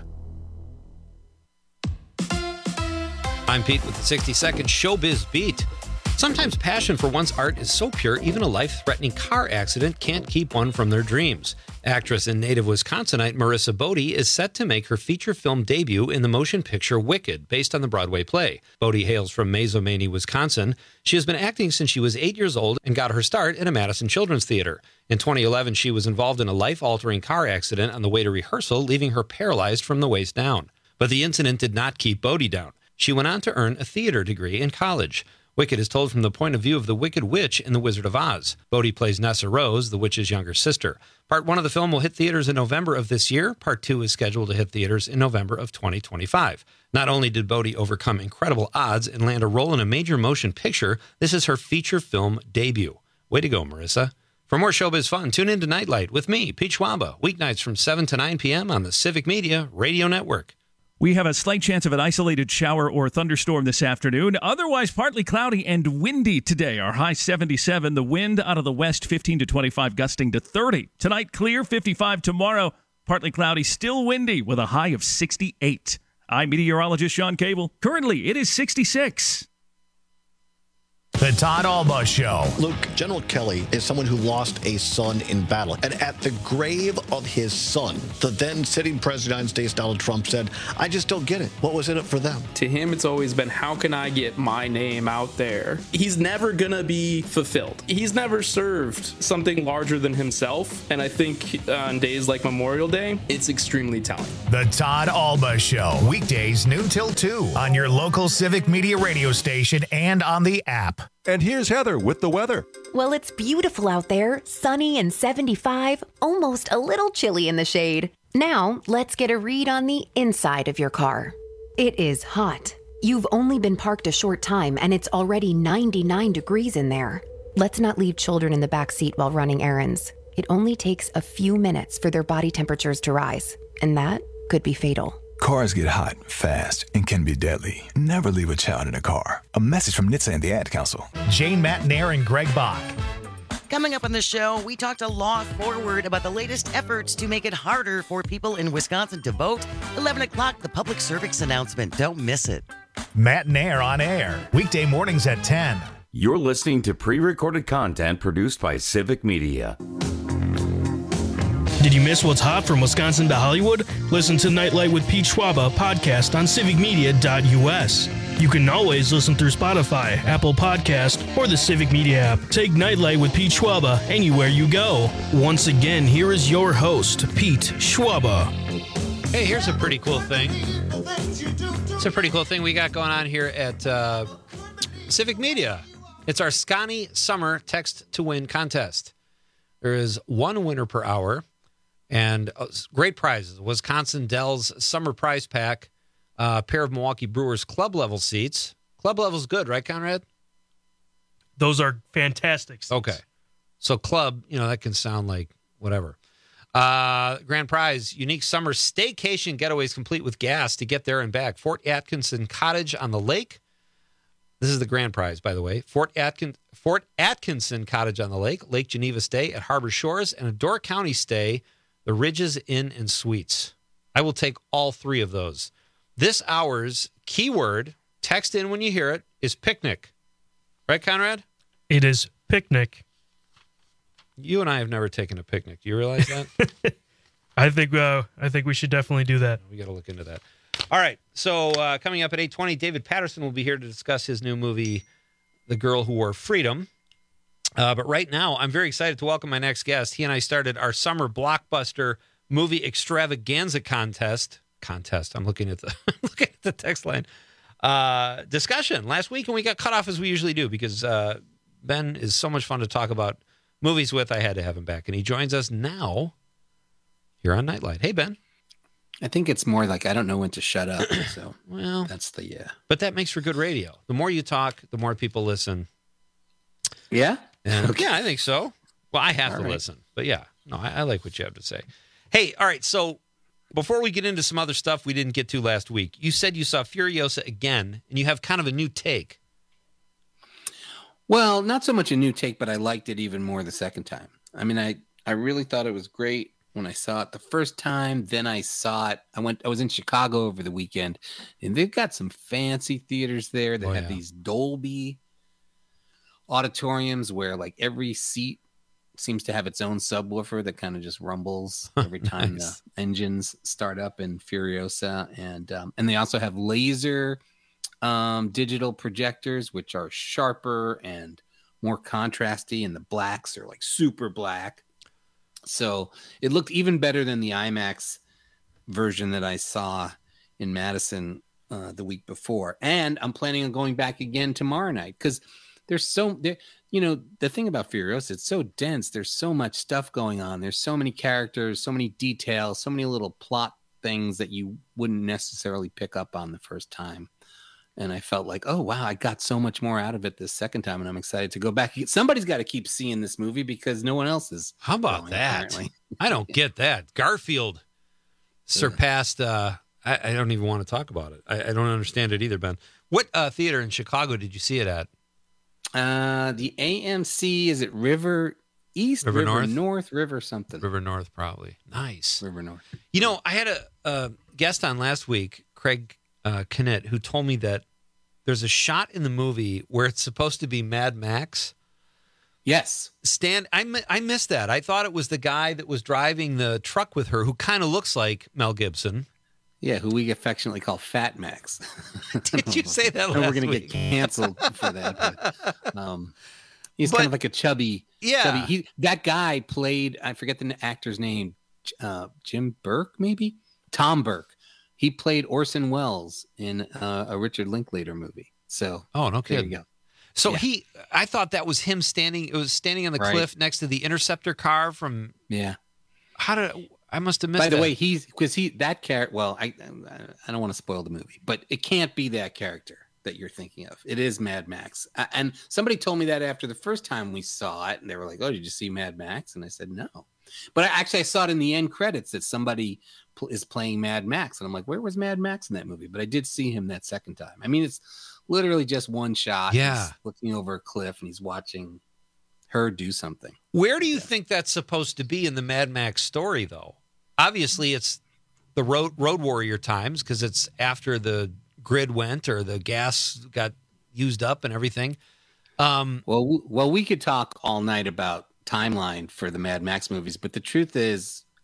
I'm Pete with the sixty second Showbiz Beat. Sometimes passion for one's art is so pure, even a life-threatening car accident can't keep one from their dreams. Actress and native Wisconsinite Marissa Bodie is set to make her feature film debut in the motion picture Wicked, based on the Broadway play. Bodie hails from Mazomanie, Wisconsin. She has been acting since she was eight years old and got her start at a Madison Children's Theater. In twenty eleven, she was involved in a life-altering car accident on the way to rehearsal, leaving her paralyzed from the waist down. But the incident did not keep Bodie down. She went on to earn a theater degree in college. Wicked is told from the point of view of the Wicked Witch in The Wizard of Oz. Bodie plays Nessa Rose, the witch's younger sister. Part one of the film will hit theaters in November of this year. Part two is scheduled to hit theaters in November of twenty twenty-five. Not only did Bodie overcome incredible odds and land a role in a major motion picture, this is her feature film debut. Way to go, Marissa. For more showbiz fun, tune in to Nightlight with me, Pete Schwaba, weeknights from seven to nine p.m. on the Civic Media Radio Network. We have a slight chance of an isolated shower or thunderstorm this afternoon. Otherwise, partly cloudy and windy today. Our high seventy-seven. The wind out of the west, fifteen to twenty-five, gusting to thirty. Tonight, clear, fifty-five. Tomorrow, partly cloudy, still windy, with a high of sixty-eight. I'm meteorologist Sean Cable. Currently, it is sixty-six. The Todd Alba Show. Luke, General Kelly is someone who lost a son in battle. And at the grave of his son, the then sitting president of the United States, Donald Trump, said, I just don't get it. What was in it for them? To him, it's always been, how can I get my name out there? He's never going to be fulfilled. He's never served something larger than himself. And I think on days like Memorial Day, it's extremely telling. The Todd Alba Show. Weekdays, noon till two on your local Civic Media radio station and on the app. And here's Heather with the weather. Well, it's beautiful out there, sunny and seventy-five, almost a little chilly in the shade. Now, let's get a read on the inside of your car. It is hot. You've only been parked a short time and it's already ninety-nine degrees in there. Let's not leave children in the back seat while running errands. It only takes a few minutes for their body temperatures to rise, and that could be fatal. Cars get hot, fast, and can be deadly. Never leave a child in a car. A message from N H T S A and the Ad Council. Jane Matnair and Greg Bach. Coming up on the show, we talked to Law Forward about the latest efforts to make it harder for people in Wisconsin to vote. eleven o'clock, the public service announcement. Don't miss it. Matnair on air. Weekday mornings at ten. You're listening to pre-recorded content produced by Civic Media. Did you miss what's hot from Wisconsin to Hollywood? Listen to Nightlight with Pete Schwaba podcast on civic media dot U S. You can always listen through Spotify, Apple Podcast, or the Civic Media app. Take Nightlight with Pete Schwaba anywhere you go. Once again, here is your host, Pete Schwaba. Hey, here's a pretty cool thing. It's a pretty cool thing we got going on here at uh, Civic Media. It's our Scotty Summer Text to Win contest. There is one winner per hour and uh, great prizes. Wisconsin Dells Summer Prize Pack, a uh, pair of Milwaukee Brewers club level seats. Club level's good, right, Conrad? Those are fantastic seats. Okay. So club, you know, that can sound like whatever. Uh, grand prize, unique summer staycation getaways complete with gas to get there and back. Fort Atkinson Cottage on the lake. This is the grand prize, by the way. Fort Atkin- Fort Atkinson Cottage on the lake, Lake Geneva stay at Harbor Shores, and a Door County stay, the Ridges Inn and Suites. I will take all three of those. This hour's keyword, text in when you hear it, is picnic. Right, Conrad? It is picnic. You and I have never taken a picnic. Do you realize that? I think uh, I think we should definitely do that. We got to look into that. All right. So uh, coming up at eight twenty, David Patterson will be here to discuss his new movie, The Girl Who Wore Freedom. Uh, but right now, I'm very excited to welcome my next guest. He and I started our summer blockbuster movie extravaganza contest. Contest. I'm looking at the looking at the text line. Uh, discussion last week, and we got cut off as we usually do because uh, Ben is so much fun to talk about movies with. I had to have him back, and he joins us now here on Nightlight. Hey, Ben. I think it's more like I don't know when to shut up. So well, that's the yeah. But that makes for good radio. The more you talk, the more people listen. Yeah. And, okay. Yeah, I think so. Well, I have all to right. listen, but yeah, no, I, I like what you have to say. Hey, all right. So before we get into some other stuff we didn't get to last week, you said you saw Furiosa again, and you have kind of a new take. Well, not so much a new take, but I liked it even more the second time. I mean, I, I really thought it was great when I saw it the first time. Then I saw it. I went. I was in Chicago over the weekend, and they've got some fancy theaters there that oh, have yeah. these Dolby auditoriums where like every seat seems to have its own subwoofer that kind of just rumbles every time nice. the engines start up in Furiosa, and um, and they also have laser um, digital projectors, which are sharper and more contrasty, and the blacks are like super black. So it looked even better than the IMAX version that I saw in Madison uh, the week before. And I'm planning on going back again tomorrow night because there's so there. You know, the thing about Furiosa, it's so dense. There's so much stuff going on. There's so many characters, so many details, so many little plot things that you wouldn't necessarily pick up on the first time. And I felt like, oh, wow, I got so much more out of it this second time, and I'm excited to go back. Somebody's got to keep seeing this movie because no one else is. How about going, that? Apparently. I don't get that. Garfield surpassed. Uh, I, I don't even want to talk about it. I, I don't understand it either, Ben. What uh, theater in Chicago did you see it at? Uh, the A M C, is it River East, River, River North? North, River something? River North, probably. Nice. River North. You know, I had a, a guest on last week, Craig uh, Kennett, who told me that there's a shot in the movie where it's supposed to be Mad Max. Yes. Stan, I, I missed that. I thought it was the guy that was driving the truck with her who kind of looks like Mel Gibson. Yeah, who we affectionately call Fat Max. Did you say that last We're going to week? get canceled for that. But, um, he's But- kind of like a chubby. Yeah. chubby. He, that guy played, I forget the actor's name, uh, Jim Burke, maybe? Tom Burke. He played Orson Welles in uh, a Richard Linklater movie. So, Oh, no there kidding. you go. So Yeah. he, I thought that was him standing. It was standing on the Right. cliff next to the Interceptor car from. Yeah. How did I must have missed? By the that. way, he's because he that character. Well, I I don't want to spoil the movie, but it can't be that character that you're thinking of. It is Mad Max, A- and somebody told me that after the first time we saw it, and they were like, "Oh, did you see Mad Max?" And I said, "No," but I, actually I saw it in the end credits that somebody pl- is playing Mad Max, and I'm like, "Where was Mad Max in that movie?" But I did see him that second time. I mean, it's literally just one shot. Yeah. He's looking over a cliff and he's watching her do something. Where do you think that's supposed to be in the Mad Max story, though? Obviously, it's the Road Road Warrior times because it's after the grid went or the gas got used up and everything. Um, well, w- well, we could talk all night about timeline for the Mad Max movies, but the truth is,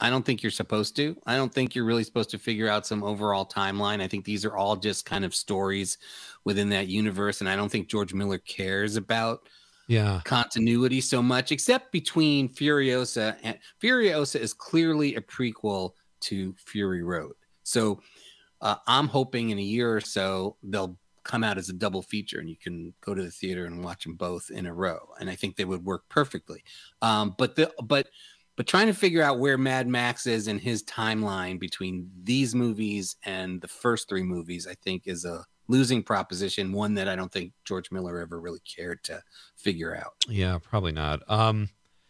I don't think you're supposed to. I don't think you're really supposed to figure out some overall timeline. I think these are all just kind of stories within that universe, and I don't think George Miller cares about yeah. continuity so much, except between Furiosa and Furiosa is clearly a prequel to Fury Road. So uh, I'm hoping in a year or so they'll come out as a double feature and you can go to the theater and watch them both in a row. And I think they would work perfectly. Um, but the but but trying to figure out where Mad Max is in his timeline between these movies and the first three movies, I think is a losing proposition, one that I don't think George Miller ever really cared to figure out. Yeah, probably not. Um,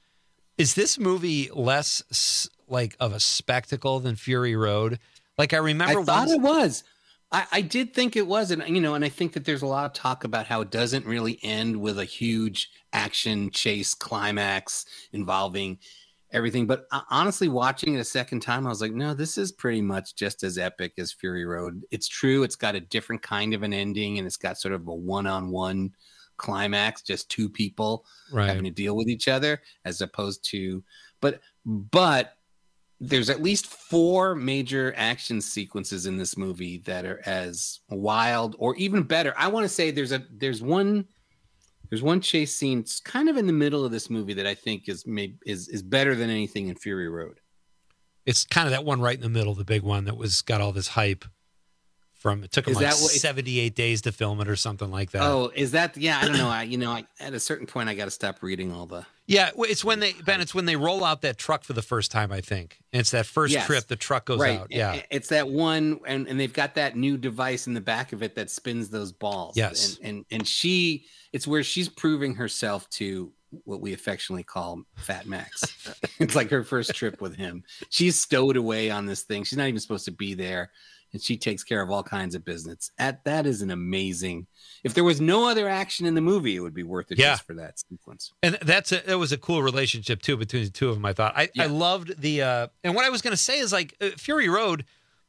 is this movie less s- like of a spectacle than Fury Road? Like I remember, I thought once- it was. I, I did think it was, and you know, and I think that there's a lot of talk about how it doesn't really end with a huge action chase climax involving everything. But uh, honestly, watching it a second time, I was like, no, this is pretty much just as epic as Fury Road. It's true. It's got a different kind of an ending, and it's got sort of a one-on-one climax, just two people right. having to deal with each other, as opposed to, but, but there's at least four major action sequences in this movie that are as wild or even better. I want to say there's a, there's one, There's one chase scene kind of in the middle of this movie that I think is maybe is is better than anything in Fury Road. It's kind of that one right in the middle, the big one that was got all this hype from. It took them Is like that what- seventy-eight days to film it or something like that. Oh, is that? Yeah, I don't know. I you know, I, at a certain point, I got to stop reading all the. Yeah, well, it's when they Ben. It's when they roll out that truck for the first time. I think and it's that first Yes. trip. The truck goes right. out. Yeah, It- it's that one, and, and they've got that new device in the back of it that spins those balls. Yes. and and, and she, it's where she's proving herself to what we affectionately call Fat Max. It's like her first trip with him. She's stowed away on this thing. She's not even supposed to be there. And she takes care of all kinds of business. At, that is an amazing. If there was no other action in the movie, it would be worth it Yeah. just for that sequence. and that's a, that was a cool relationship too between the two of them. I thought I, Yeah. I loved the uh, and what I was going to say is like uh, Fury Road.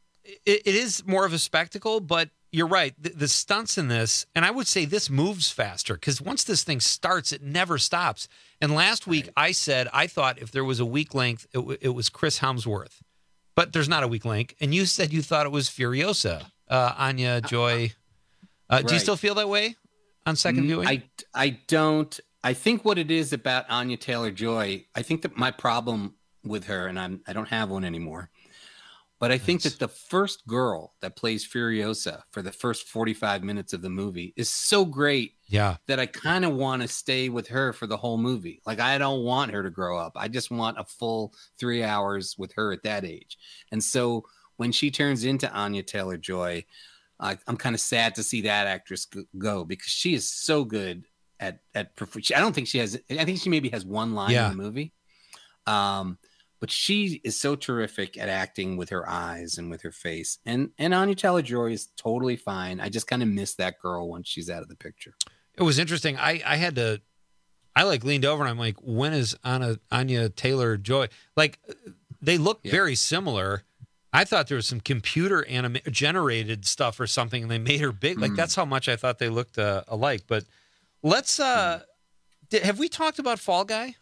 It, it is more of a spectacle, but you're right. The, the stunts in this, and I would say this moves faster because once this thing starts, it never stops. And last week I said I thought if there was a weak link, it, w- it was Chris Hemsworth. But there's not a weak link. And you said you thought it was Furiosa, uh, Anya Joy. Uh, Do you Right. still feel that way on second Mm, viewing? I, I don't. I think what it is about Anya Taylor-Joy, I think that my problem with her, and I'm, I don't have one anymore, but I think that the first girl that plays Furiosa for the first forty-five minutes of the movie is so great yeah. that I kind of want to stay with her for the whole movie. Like, I don't want her to grow up. I just want a full three hours with her at that age. And so when she turns into Anya Taylor-Joy, I, I'm kind of sad to see that actress g- go because she is so good at, at, perf- I don't think she has, I think she maybe has one line Yeah. in the movie. Um, but she is so terrific at acting with her eyes and with her face. And, and Anya Taylor-Joy is totally fine. I just kind of miss that girl once she's out of the picture. It was interesting. I, I had to, I like leaned over and I'm like, when is Anna, Anya Taylor-Joy? Like, they look very similar. I thought there was some computer anima- generated stuff or something and they made her big. Like, Mm. that's how much I thought they looked uh, alike. But let's, uh, di- have we talked about Fall Guy?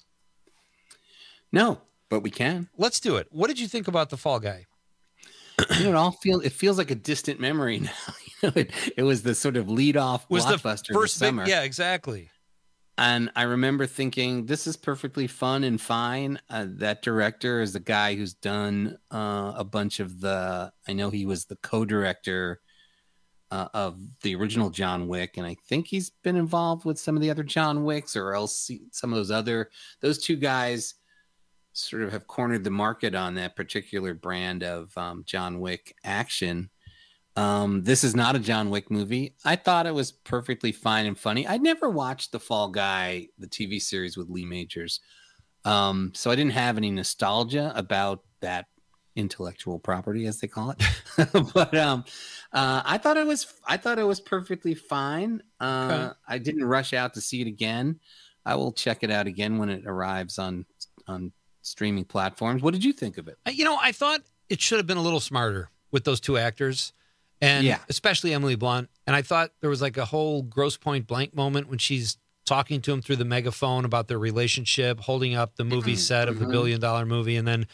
No, but we can. Let's do it. What did you think about the Fall Guy? You know, it all feel it feels like a distant memory now. You know, it, it was the sort of lead off Was the blockbuster first this summer. big, yeah, exactly. And I remember thinking, this is perfectly fun and fine. Uh, that director is the guy who's done uh, a bunch of the, I know he was the co-director uh, of the original John Wick. And I think he's been involved with some of the other John Wicks or else he- some of those other, those two guys sort of have cornered the market on that particular brand of um, John Wick action. Um, this is not a John Wick movie. I thought it was perfectly fine and funny. I'd never watched The Fall Guy, the T V series with Lee Majors. Um, so I didn't have any nostalgia about that intellectual property, as they call it. But um, uh, I thought it was, I thought it was perfectly fine. Uh, Okay. I didn't rush out to see it again. I will check it out again when it arrives on, on streaming platforms. What did you think of it? You know, I thought it should have been a little smarter with those two actors, and Yeah. especially Emily Blunt. And I thought there was like a whole Grosse Point Blank moment when she's talking to him through the megaphone about their relationship, holding up the movie set of the Mhm. billion dollar movie, and then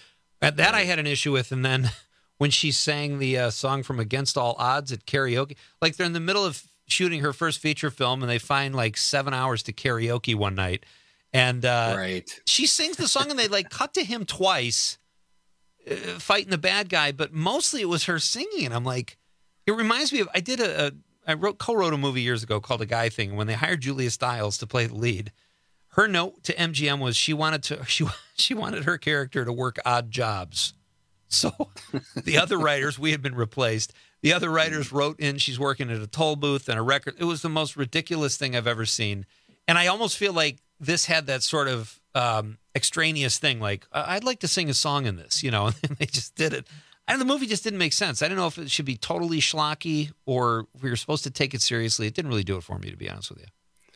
At that I had an issue with, and then when she sang the uh, song from Against All Odds at karaoke, like they're in the middle of shooting her first feature film, and they find like seven hours to karaoke one night, and uh, right. she sings the song, and they like cut to him twice, uh, fighting the bad guy, but mostly it was her singing, and I'm like, it reminds me of I did a, a I wrote co-wrote a movie years ago called A Guy Thing. When they hired Julia Stiles to play the lead, her note to M G M was she wanted to she she wanted her character to work odd jobs. So the other writers, we had been replaced. The other writers wrote in she's working at a toll booth and a record. It was the most ridiculous thing I've ever seen. And I almost feel like this had that sort of um, extraneous thing, like, I'd like to sing a song in this, you know, and they just did it. And the movie just didn't make sense. I don't know if it should be totally schlocky or if we were supposed to take it seriously. It didn't really do it for me, to be honest with you.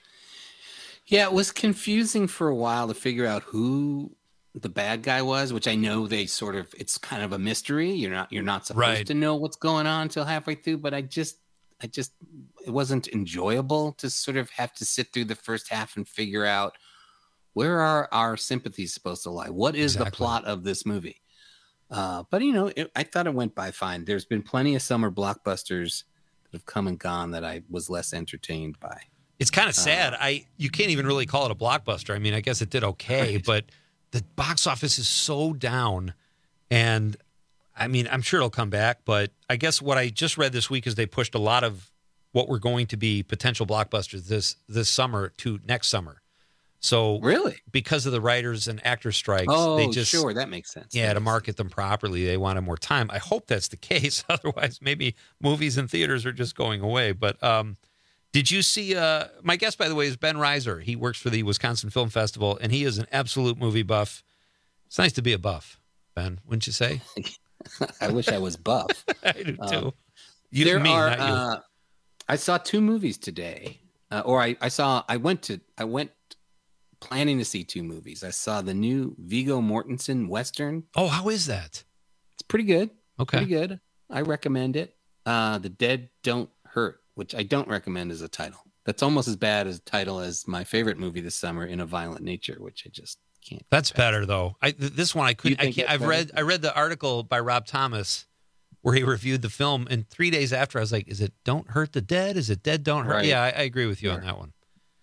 Yeah, it was confusing for a while to figure out who the bad guy was, which I know they sort of, it's kind of a mystery. You're not, you're not supposed right. to know what's going on until halfway through, but I just, I just, it wasn't enjoyable to sort of have to sit through the first half and figure out where are our sympathies supposed to lie? What is exactly. the plot of this movie? Uh, but, you know, it, I thought it went by fine. There's been plenty of summer blockbusters that have come and gone that I was less entertained by. It's kind of sad. Uh, I you can't even really call it a blockbuster. I mean, I guess it did okay, right. but the box office is so down. And, I mean, I'm sure it'll come back. But I guess what I just read this week is they pushed a lot of what were going to be potential blockbusters this this summer to next summer. So really, because of the writers and actor strikes, oh, they just sure, that makes sense. Yeah, that to market sense. them properly, they wanted more time. I hope that's the case. Otherwise, maybe movies and theaters are just going away. But um, did you see? Uh, my guest, by the way, is Ben Reiser. He works for the Wisconsin Film Festival, and he is an absolute movie buff. It's nice to be a buff, Ben. Wouldn't you say? I wish I was buff. I do too. Um, you, there me, are. Not you. Uh, I saw two movies today, uh, or I, I saw. I went to. I went. planning to see two movies. I saw the new Viggo Mortensen Western. Oh, how is that? It's pretty good. Okay. Pretty good. I recommend it. Uh, The Dead Don't Hurt, which I don't recommend as a title. That's almost as bad as a title as my favorite movie this summer, In a Violent Nature, which I just can't. That's better though. I th- this one I couldn't. I can't. I've better? read. I read the article by Rob Thomas where he reviewed the film, and three days after I was like, "Is it Don't Hurt the Dead? Is it Dead Don't Hurt?" Right. Yeah, I, I agree with you sure. on that one.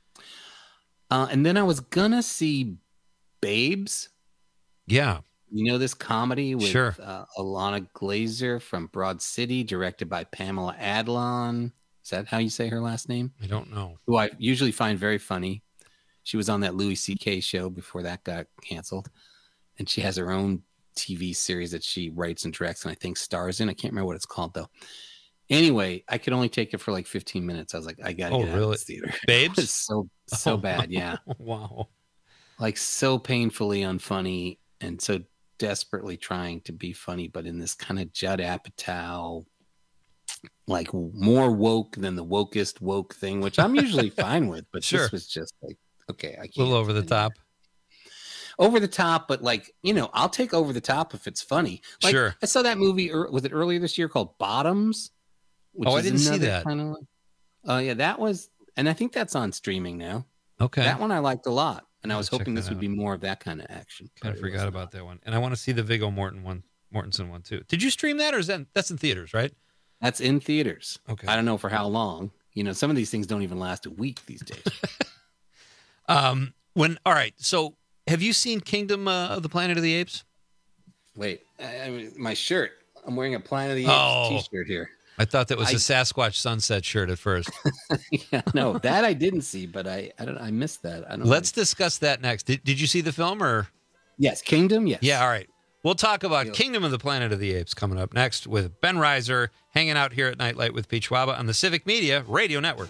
Uh, and then I was gonna see Babes. Yeah, you know this comedy with sure. uh, Alana Glazer from Broad City, directed by Pamela Adlon. Is that how you say her last name? I don't know. Who I usually find very funny. She was on that Louis C K show before that got canceled, and she has her own T V series that she writes and directs, and I think stars in. I can't remember what it's called though. Anyway, I could only take it for like fifteen minutes. I was like, I gotta oh, get out really? of this theater. Babes? It's so so oh, bad, yeah. Wow. Like so painfully unfunny and so desperately trying to be funny, but in this kind of Judd Apatow, like more woke than the wokest woke thing, which I'm usually fine with, but sure. this was just like, okay, I can't. A little over the top. Over the top, but like, you know, I'll take over the top if it's funny. Like, sure. I saw that movie, was it earlier this year called Bottoms? Oh, I didn't see that. Kind of, oh, uh, yeah, that was, and I think that's on streaming now. Okay. That one I liked a lot, and I was I'll hoping this out. would be more of that kind of action. Kind of forgot about that one. And I want to see the Viggo Morton one, Mortensen one too. Did you stream that, or is that, that's in theaters, right? That's in theaters. Okay. I don't know for how long. You know, some of these things don't even last a week these days. um, when, all right, so have you seen Kingdom uh, of the Planet of the Apes? Wait, I, I mean, my shirt. I'm wearing a Planet of the Apes oh. t-shirt here. I thought that was I, a Sasquatch Sunset shirt at first. yeah, no, that I didn't see, but I I don't I missed that. I don't Let's know. discuss that next. Did, did you see the film or? Yes, Kingdom. Yes. Yeah. All right. We'll talk about Deal. Kingdom of the Planet of the Apes coming up next with Ben Reiser hanging out here at Nightlight with Pete Schwaba on the Civic Media Radio Network.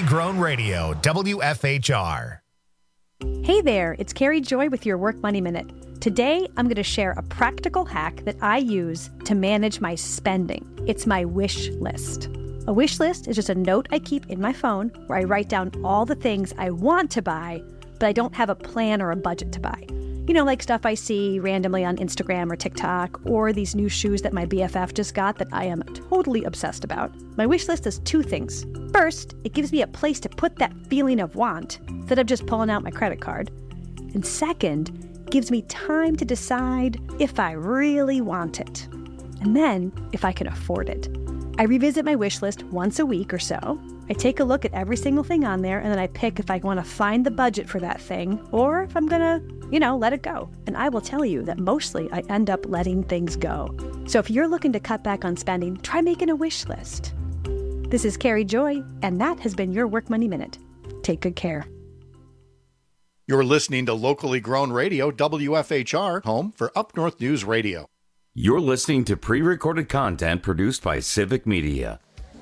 Grown Radio, W F H R. Hey there, it's Carrie Joy with your Work Money Minute. Today, I'm going to share a practical hack that I use to manage my spending. It's my wish list. A wish list is just a note I keep in my phone where I write down all the things I want to buy, but I don't have a plan or a budget to buy. You know, like stuff I see randomly on Instagram or TikTok, or these new shoes that my B F F just got that I am totally obsessed about. My wish list does two things. First, it gives me a place to put that feeling of want instead of just pulling out my credit card. And second, gives me time to decide if I really want it. And then, if I can afford it. I revisit my wish list once a week or so. I take a look at every single thing on there, and then I pick if I want to find the budget for that thing, or if I'm gonna, you know, let it go. And I will tell you that mostly I end up letting things go. So if you're looking to cut back on spending, try making a wish list. This is Carrie Joy, and that has been your Work Money Minute. Take good care. You're listening to locally grown radio, W F H R, home for Up North News Radio. You're listening to pre-recorded content produced by Civic Media.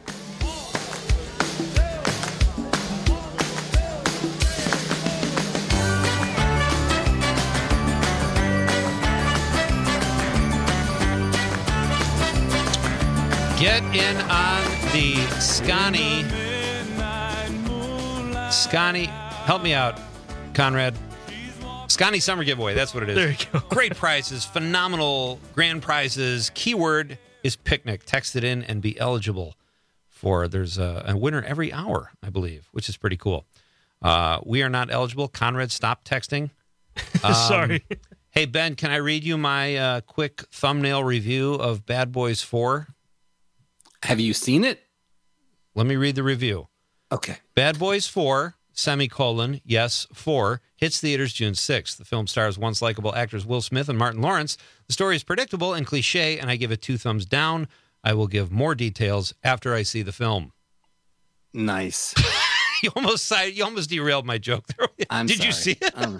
Get in on the Scotty. Scotty, help me out, Conrad. Scotty Summer Giveaway, that's what it is. There you go. Great prizes, phenomenal grand prizes. Keyword is picnic. Text it in and be eligible for, there's a, a winner every hour, I believe, which is pretty cool. Uh, we are not eligible. Conrad, stop texting. Um, Sorry. Hey, Ben, can I read you my uh, quick thumbnail review of Bad Boys four? Have you seen it? Let me read the review. Okay. Bad Boys four, semicolon, yes, four, hits theaters June sixth. The film stars once likable actors Will Smith and Martin Lawrence. The story is predictable and cliche, and I give it two thumbs down. I will give more details after I see the film. Nice. you almost you almost derailed my joke there. I'm Did sorry. you see it? Um,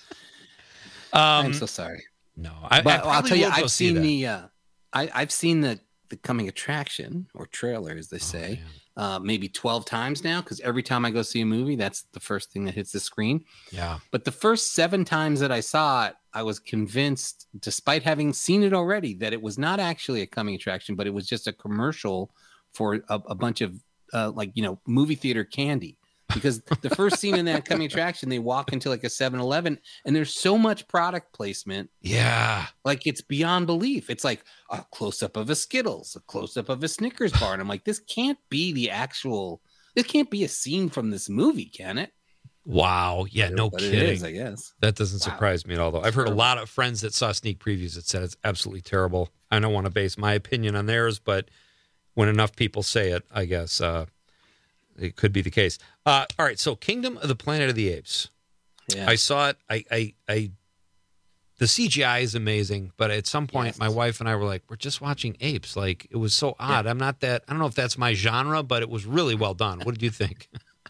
um, I'm so sorry. No, I, but I I'll tell you, will go I've see seen that. the uh, I, I've seen the the coming attraction or trailer, as they say, oh, uh, maybe twelve times now. Because every time I go see a movie, that's the first thing that hits the screen. Yeah. But the first seven times that I saw it, I was convinced, despite having seen it already, that it was not actually a coming attraction, but it was just a commercial for a, a bunch of uh, like you know movie theater candy. Because the first scene in that coming attraction, they walk into like a seven eleven and there's so much product placement. Yeah. Like it's beyond belief. It's like a close up of a Skittles, a close up of a Snickers bar. And I'm like, this can't be the actual, this can't be a scene from this movie, can it? Wow. Yeah, no but kidding. It is, I guess. That doesn't Wow. surprise me at all, though. I've heard a lot of friends that saw sneak previews that said it's absolutely terrible. I don't want to base my opinion on theirs, but when enough people say it, I guess uh, it could be the case. Uh, all right, so Kingdom of the Planet of the Apes. Yeah. I saw it. I, I, I, the C G I is amazing, but at some point, Yes. my wife and I were like, "We're just watching apes." Like it was so odd. I'm not that. I don't know if that's my genre, but it was really well done. What did you think?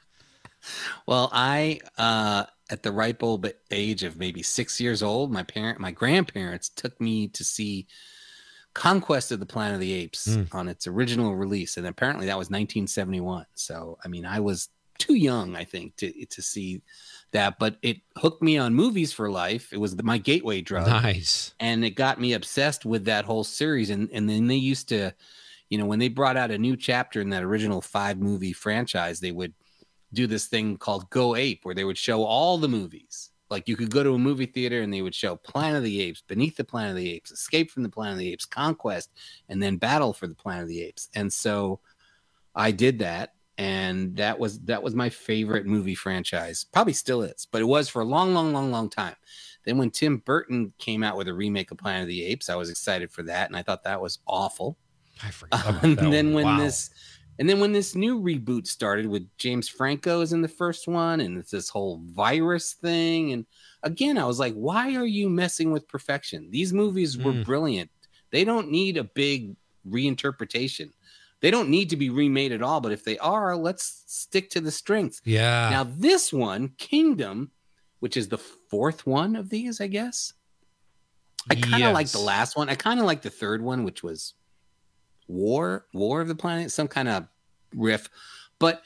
Well, I, uh, at the ripe old age of maybe six years old, my parent, my grandparents took me to see Conquest of the Planet of the Apes Mm. on its original release, and apparently that was nineteen seventy-one. So, I mean, I was too young, I think, to to see that, but it hooked me on movies for life. It was the, my gateway drug. Nice. And it got me obsessed with that whole series. And and then they used to, you know, when they brought out a new chapter in that original five movie franchise, they would do this thing called Go Ape, where they would show all the movies. Like you could go to a movie theater and they would show Planet of the Apes, Beneath the Planet of the Apes, Escape from the Planet of the Apes, Conquest, and then Battle for the Planet of the Apes. And so I did that. And that was that was my favorite movie franchise. Probably still is, but it was for a long, long, long, long time. Then when Tim Burton came out with a remake of Planet of the Apes, I was excited for that, and I thought that was awful. I forgot about and that then one. when Wow. this and then when this new reboot started with James Franco is in the first one, and it's this whole virus thing, and again I was like, why are you messing with perfection? These movies were Mm. brilliant. They don't need a big reinterpretation. They don't need to be remade at all, but if they are, let's stick to the strengths. Yeah. Now this one, Kingdom, which is the fourth one of these, I guess. I kind of like the Yes. last one. I kind of like the third one, which was War, War of the Planet, some kind of riff. But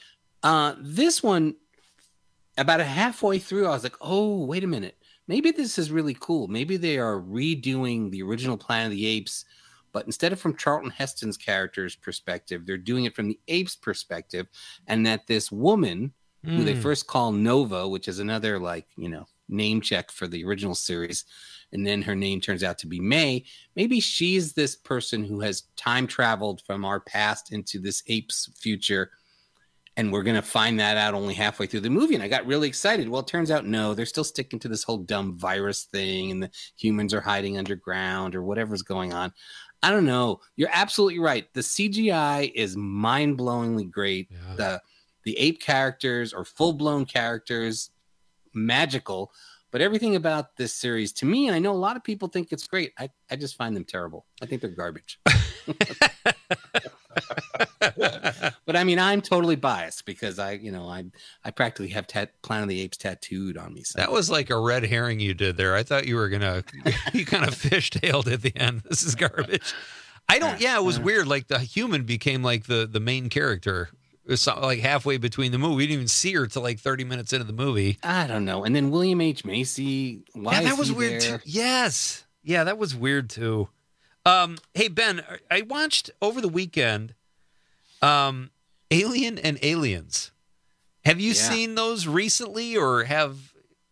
Uh, this one, about a halfway through, I was like, oh, wait a minute. Maybe this is really cool. Maybe they are redoing the original Planet of the Apes, but instead of from Charlton Heston's character's perspective, they're doing it from the apes' perspective, and that this woman, mm. who they first call Nova, which is another, like, you know, name check for the original series, and then her name turns out to be May, maybe she's this person who has time traveled from our past into this ape's future, and we're going to find that out only halfway through the movie. And I got really excited. Well, it turns out, no, they're still sticking to this whole dumb virus thing, and the humans are hiding underground or whatever's going on. I don't know. You're absolutely right. The C G I is mind-blowingly great. Yeah. The the ape characters are full-blown characters, magical. But everything about this series, to me, I know a lot of people think it's great. I, I just find them terrible. I think they're garbage. But I mean, I'm totally biased because I, you know, I I practically have tat- Planet of the Apes tattooed on me. So. That was like a red herring you did there. I thought you were gonna, you kind of fishtailed at the end. This is garbage. I don't. Yeah, it was weird. Like the human became like the the main character. It was like halfway between the movie. We didn't even see her till like thirty minutes into the movie. I don't know. And then William H. Macy. Why yeah, that is was he weird there? too. Yes. Yeah, that was weird too. Um, hey Ben, I watched over the weekend. Um, Alien and Aliens. Have you Yeah. seen those recently, or have?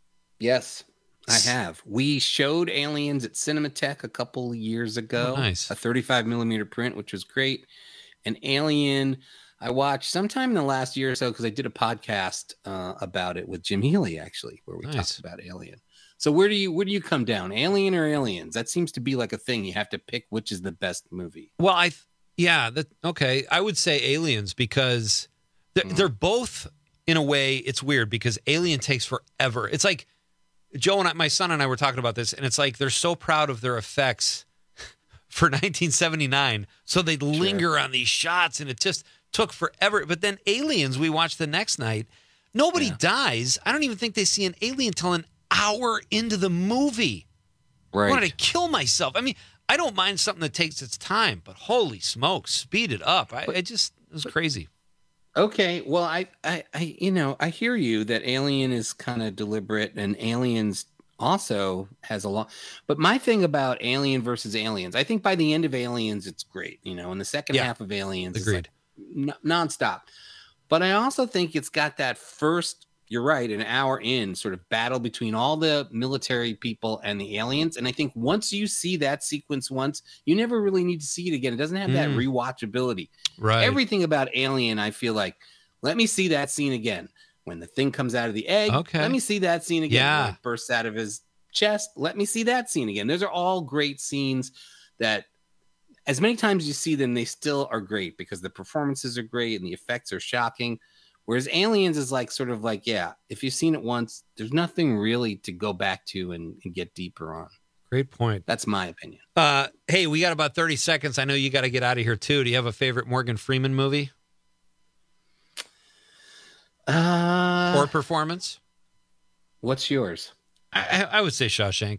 Yes, I have. We showed Aliens at Cinematheque a couple of years ago. Oh, nice. A thirty-five millimeter print, which was great. An Alien I watched sometime in the last year or so because I did a podcast uh, about it with Jim Healy, actually, where we Nice. talked about Alien. So where do you where do you come down, Alien or Aliens? That seems to be like a thing. You have to pick which is the best movie. Well, I, th- yeah, that okay. I would say Aliens because they're, they're both in a way. It's weird because Alien takes forever. It's like Joe and I, my son and I were talking about this, and it's like they're so proud of their effects for nineteen seventy-nine, so they linger on these shots, and it just took forever. But then Aliens, we watched the next night. Nobody Yeah. dies. I don't even think they see an alien till an hour into the movie. Right. I wanted to kill myself. I mean, I don't mind something that takes its time, but holy smokes, speed it up. I, I just, it was crazy. Okay, well, I, I, I, you know, I hear you that Alien is kind of deliberate, and Aliens also has a lot. But my thing about Alien versus Aliens, I think by the end of Aliens, it's great. You know, in the second Yeah. half of Aliens, Agreed. it's like n- nonstop. But I also think it's got that first, you're right, an hour in sort of battle between all the military people and the aliens. And I think once you see that sequence once, you never really need to see it again. It doesn't have that Mm. rewatchability. Right. Everything about Alien, I feel like, let me see that scene again. When the thing comes out of the egg, Okay. let me see that scene again. Yeah. When it bursts out of his chest, let me see that scene again. Those are all great scenes that as many times as you see them, they still are great because the performances are great and the effects are shocking. Whereas Aliens is like sort of like, yeah, if you've seen it once, there's nothing really to go back to and, and get deeper on. Great point. That's my opinion. Uh, hey, we got about thirty seconds. I know you got to get out of here too. Do you have a favorite Morgan Freeman movie Uh, or performance? What's yours? I, I would say Shawshank.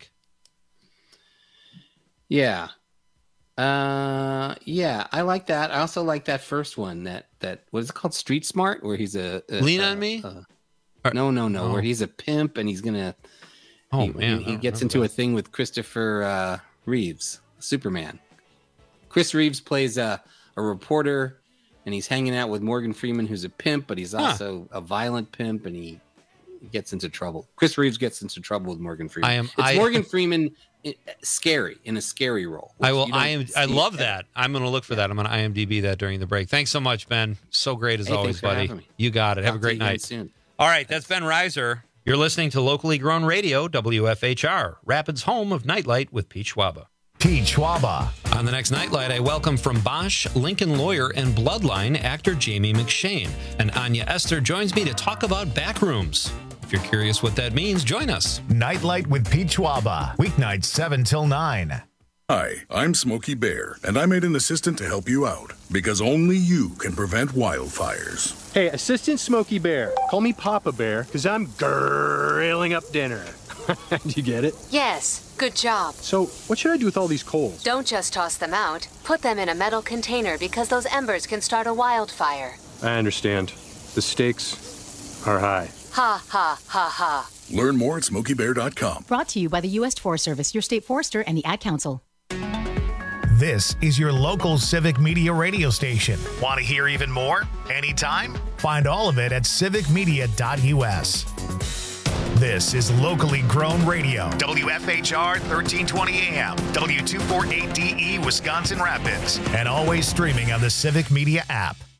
Yeah. Uh, yeah, I like that. I also like that first one. That that what is it called? Street Smart, where he's a, a Lean a- on Me? a- no, no, no. Oh. Where he's a pimp and he's gonna. Oh, he, man, he, I he don't gets remember into that. a thing with Christopher uh, Reeves, Superman. Chris Reeves plays a a reporter, and he's hanging out with Morgan Freeman, who's a pimp, but he's Huh. also a violent pimp, and he gets into trouble. Chris Reeves gets into trouble with Morgan Freeman. I am- It's I- Morgan Freeman. i- Scary in a scary role. I which will. you don't I am. I see love ever. that. I'm going to look for that. I'm going to I M D B that during the break. Thanks so much, Ben. So great as Hey, always, thanks for buddy. having me. You got it. Have a Talk to great you again night. soon. All right, that's Ben Reiser. You're listening to Locally Grown Radio, W F H R, Rapids' home of Nightlight with Pete Schwaba. Pete Schwaba. On the next Nightlight, I welcome from Bosch, Lincoln Lawyer, and Bloodline actor Jamie McShane. And Anya Esther joins me to talk about backrooms. If you're curious what that means, join us. Nightlight with Pete Schwaba. Weeknights seven till nine. Hi, I'm Smokey Bear, and I made an assistant to help you out because only you can prevent wildfires. Hey, Assistant Smokey Bear. Call me Papa Bear, because I'm grilling up dinner. Do you get it? Yes, good job. So, what should I do with all these coals? Don't just toss them out. Put them in a metal container because those embers can start a wildfire. I understand. The stakes are high. Ha, ha, ha, ha. Learn more at smokey bear dot com. Brought to you by the U S Forest Service, your state forester, and the Ad Council. This is your local Civic Media radio station. Want to hear even more? Anytime? Find all of it at civic media dot u s. This is locally grown radio. W F H R thirteen twenty A M, W two forty-eight D E, Wisconsin Rapids, and always streaming on the Civic Media app.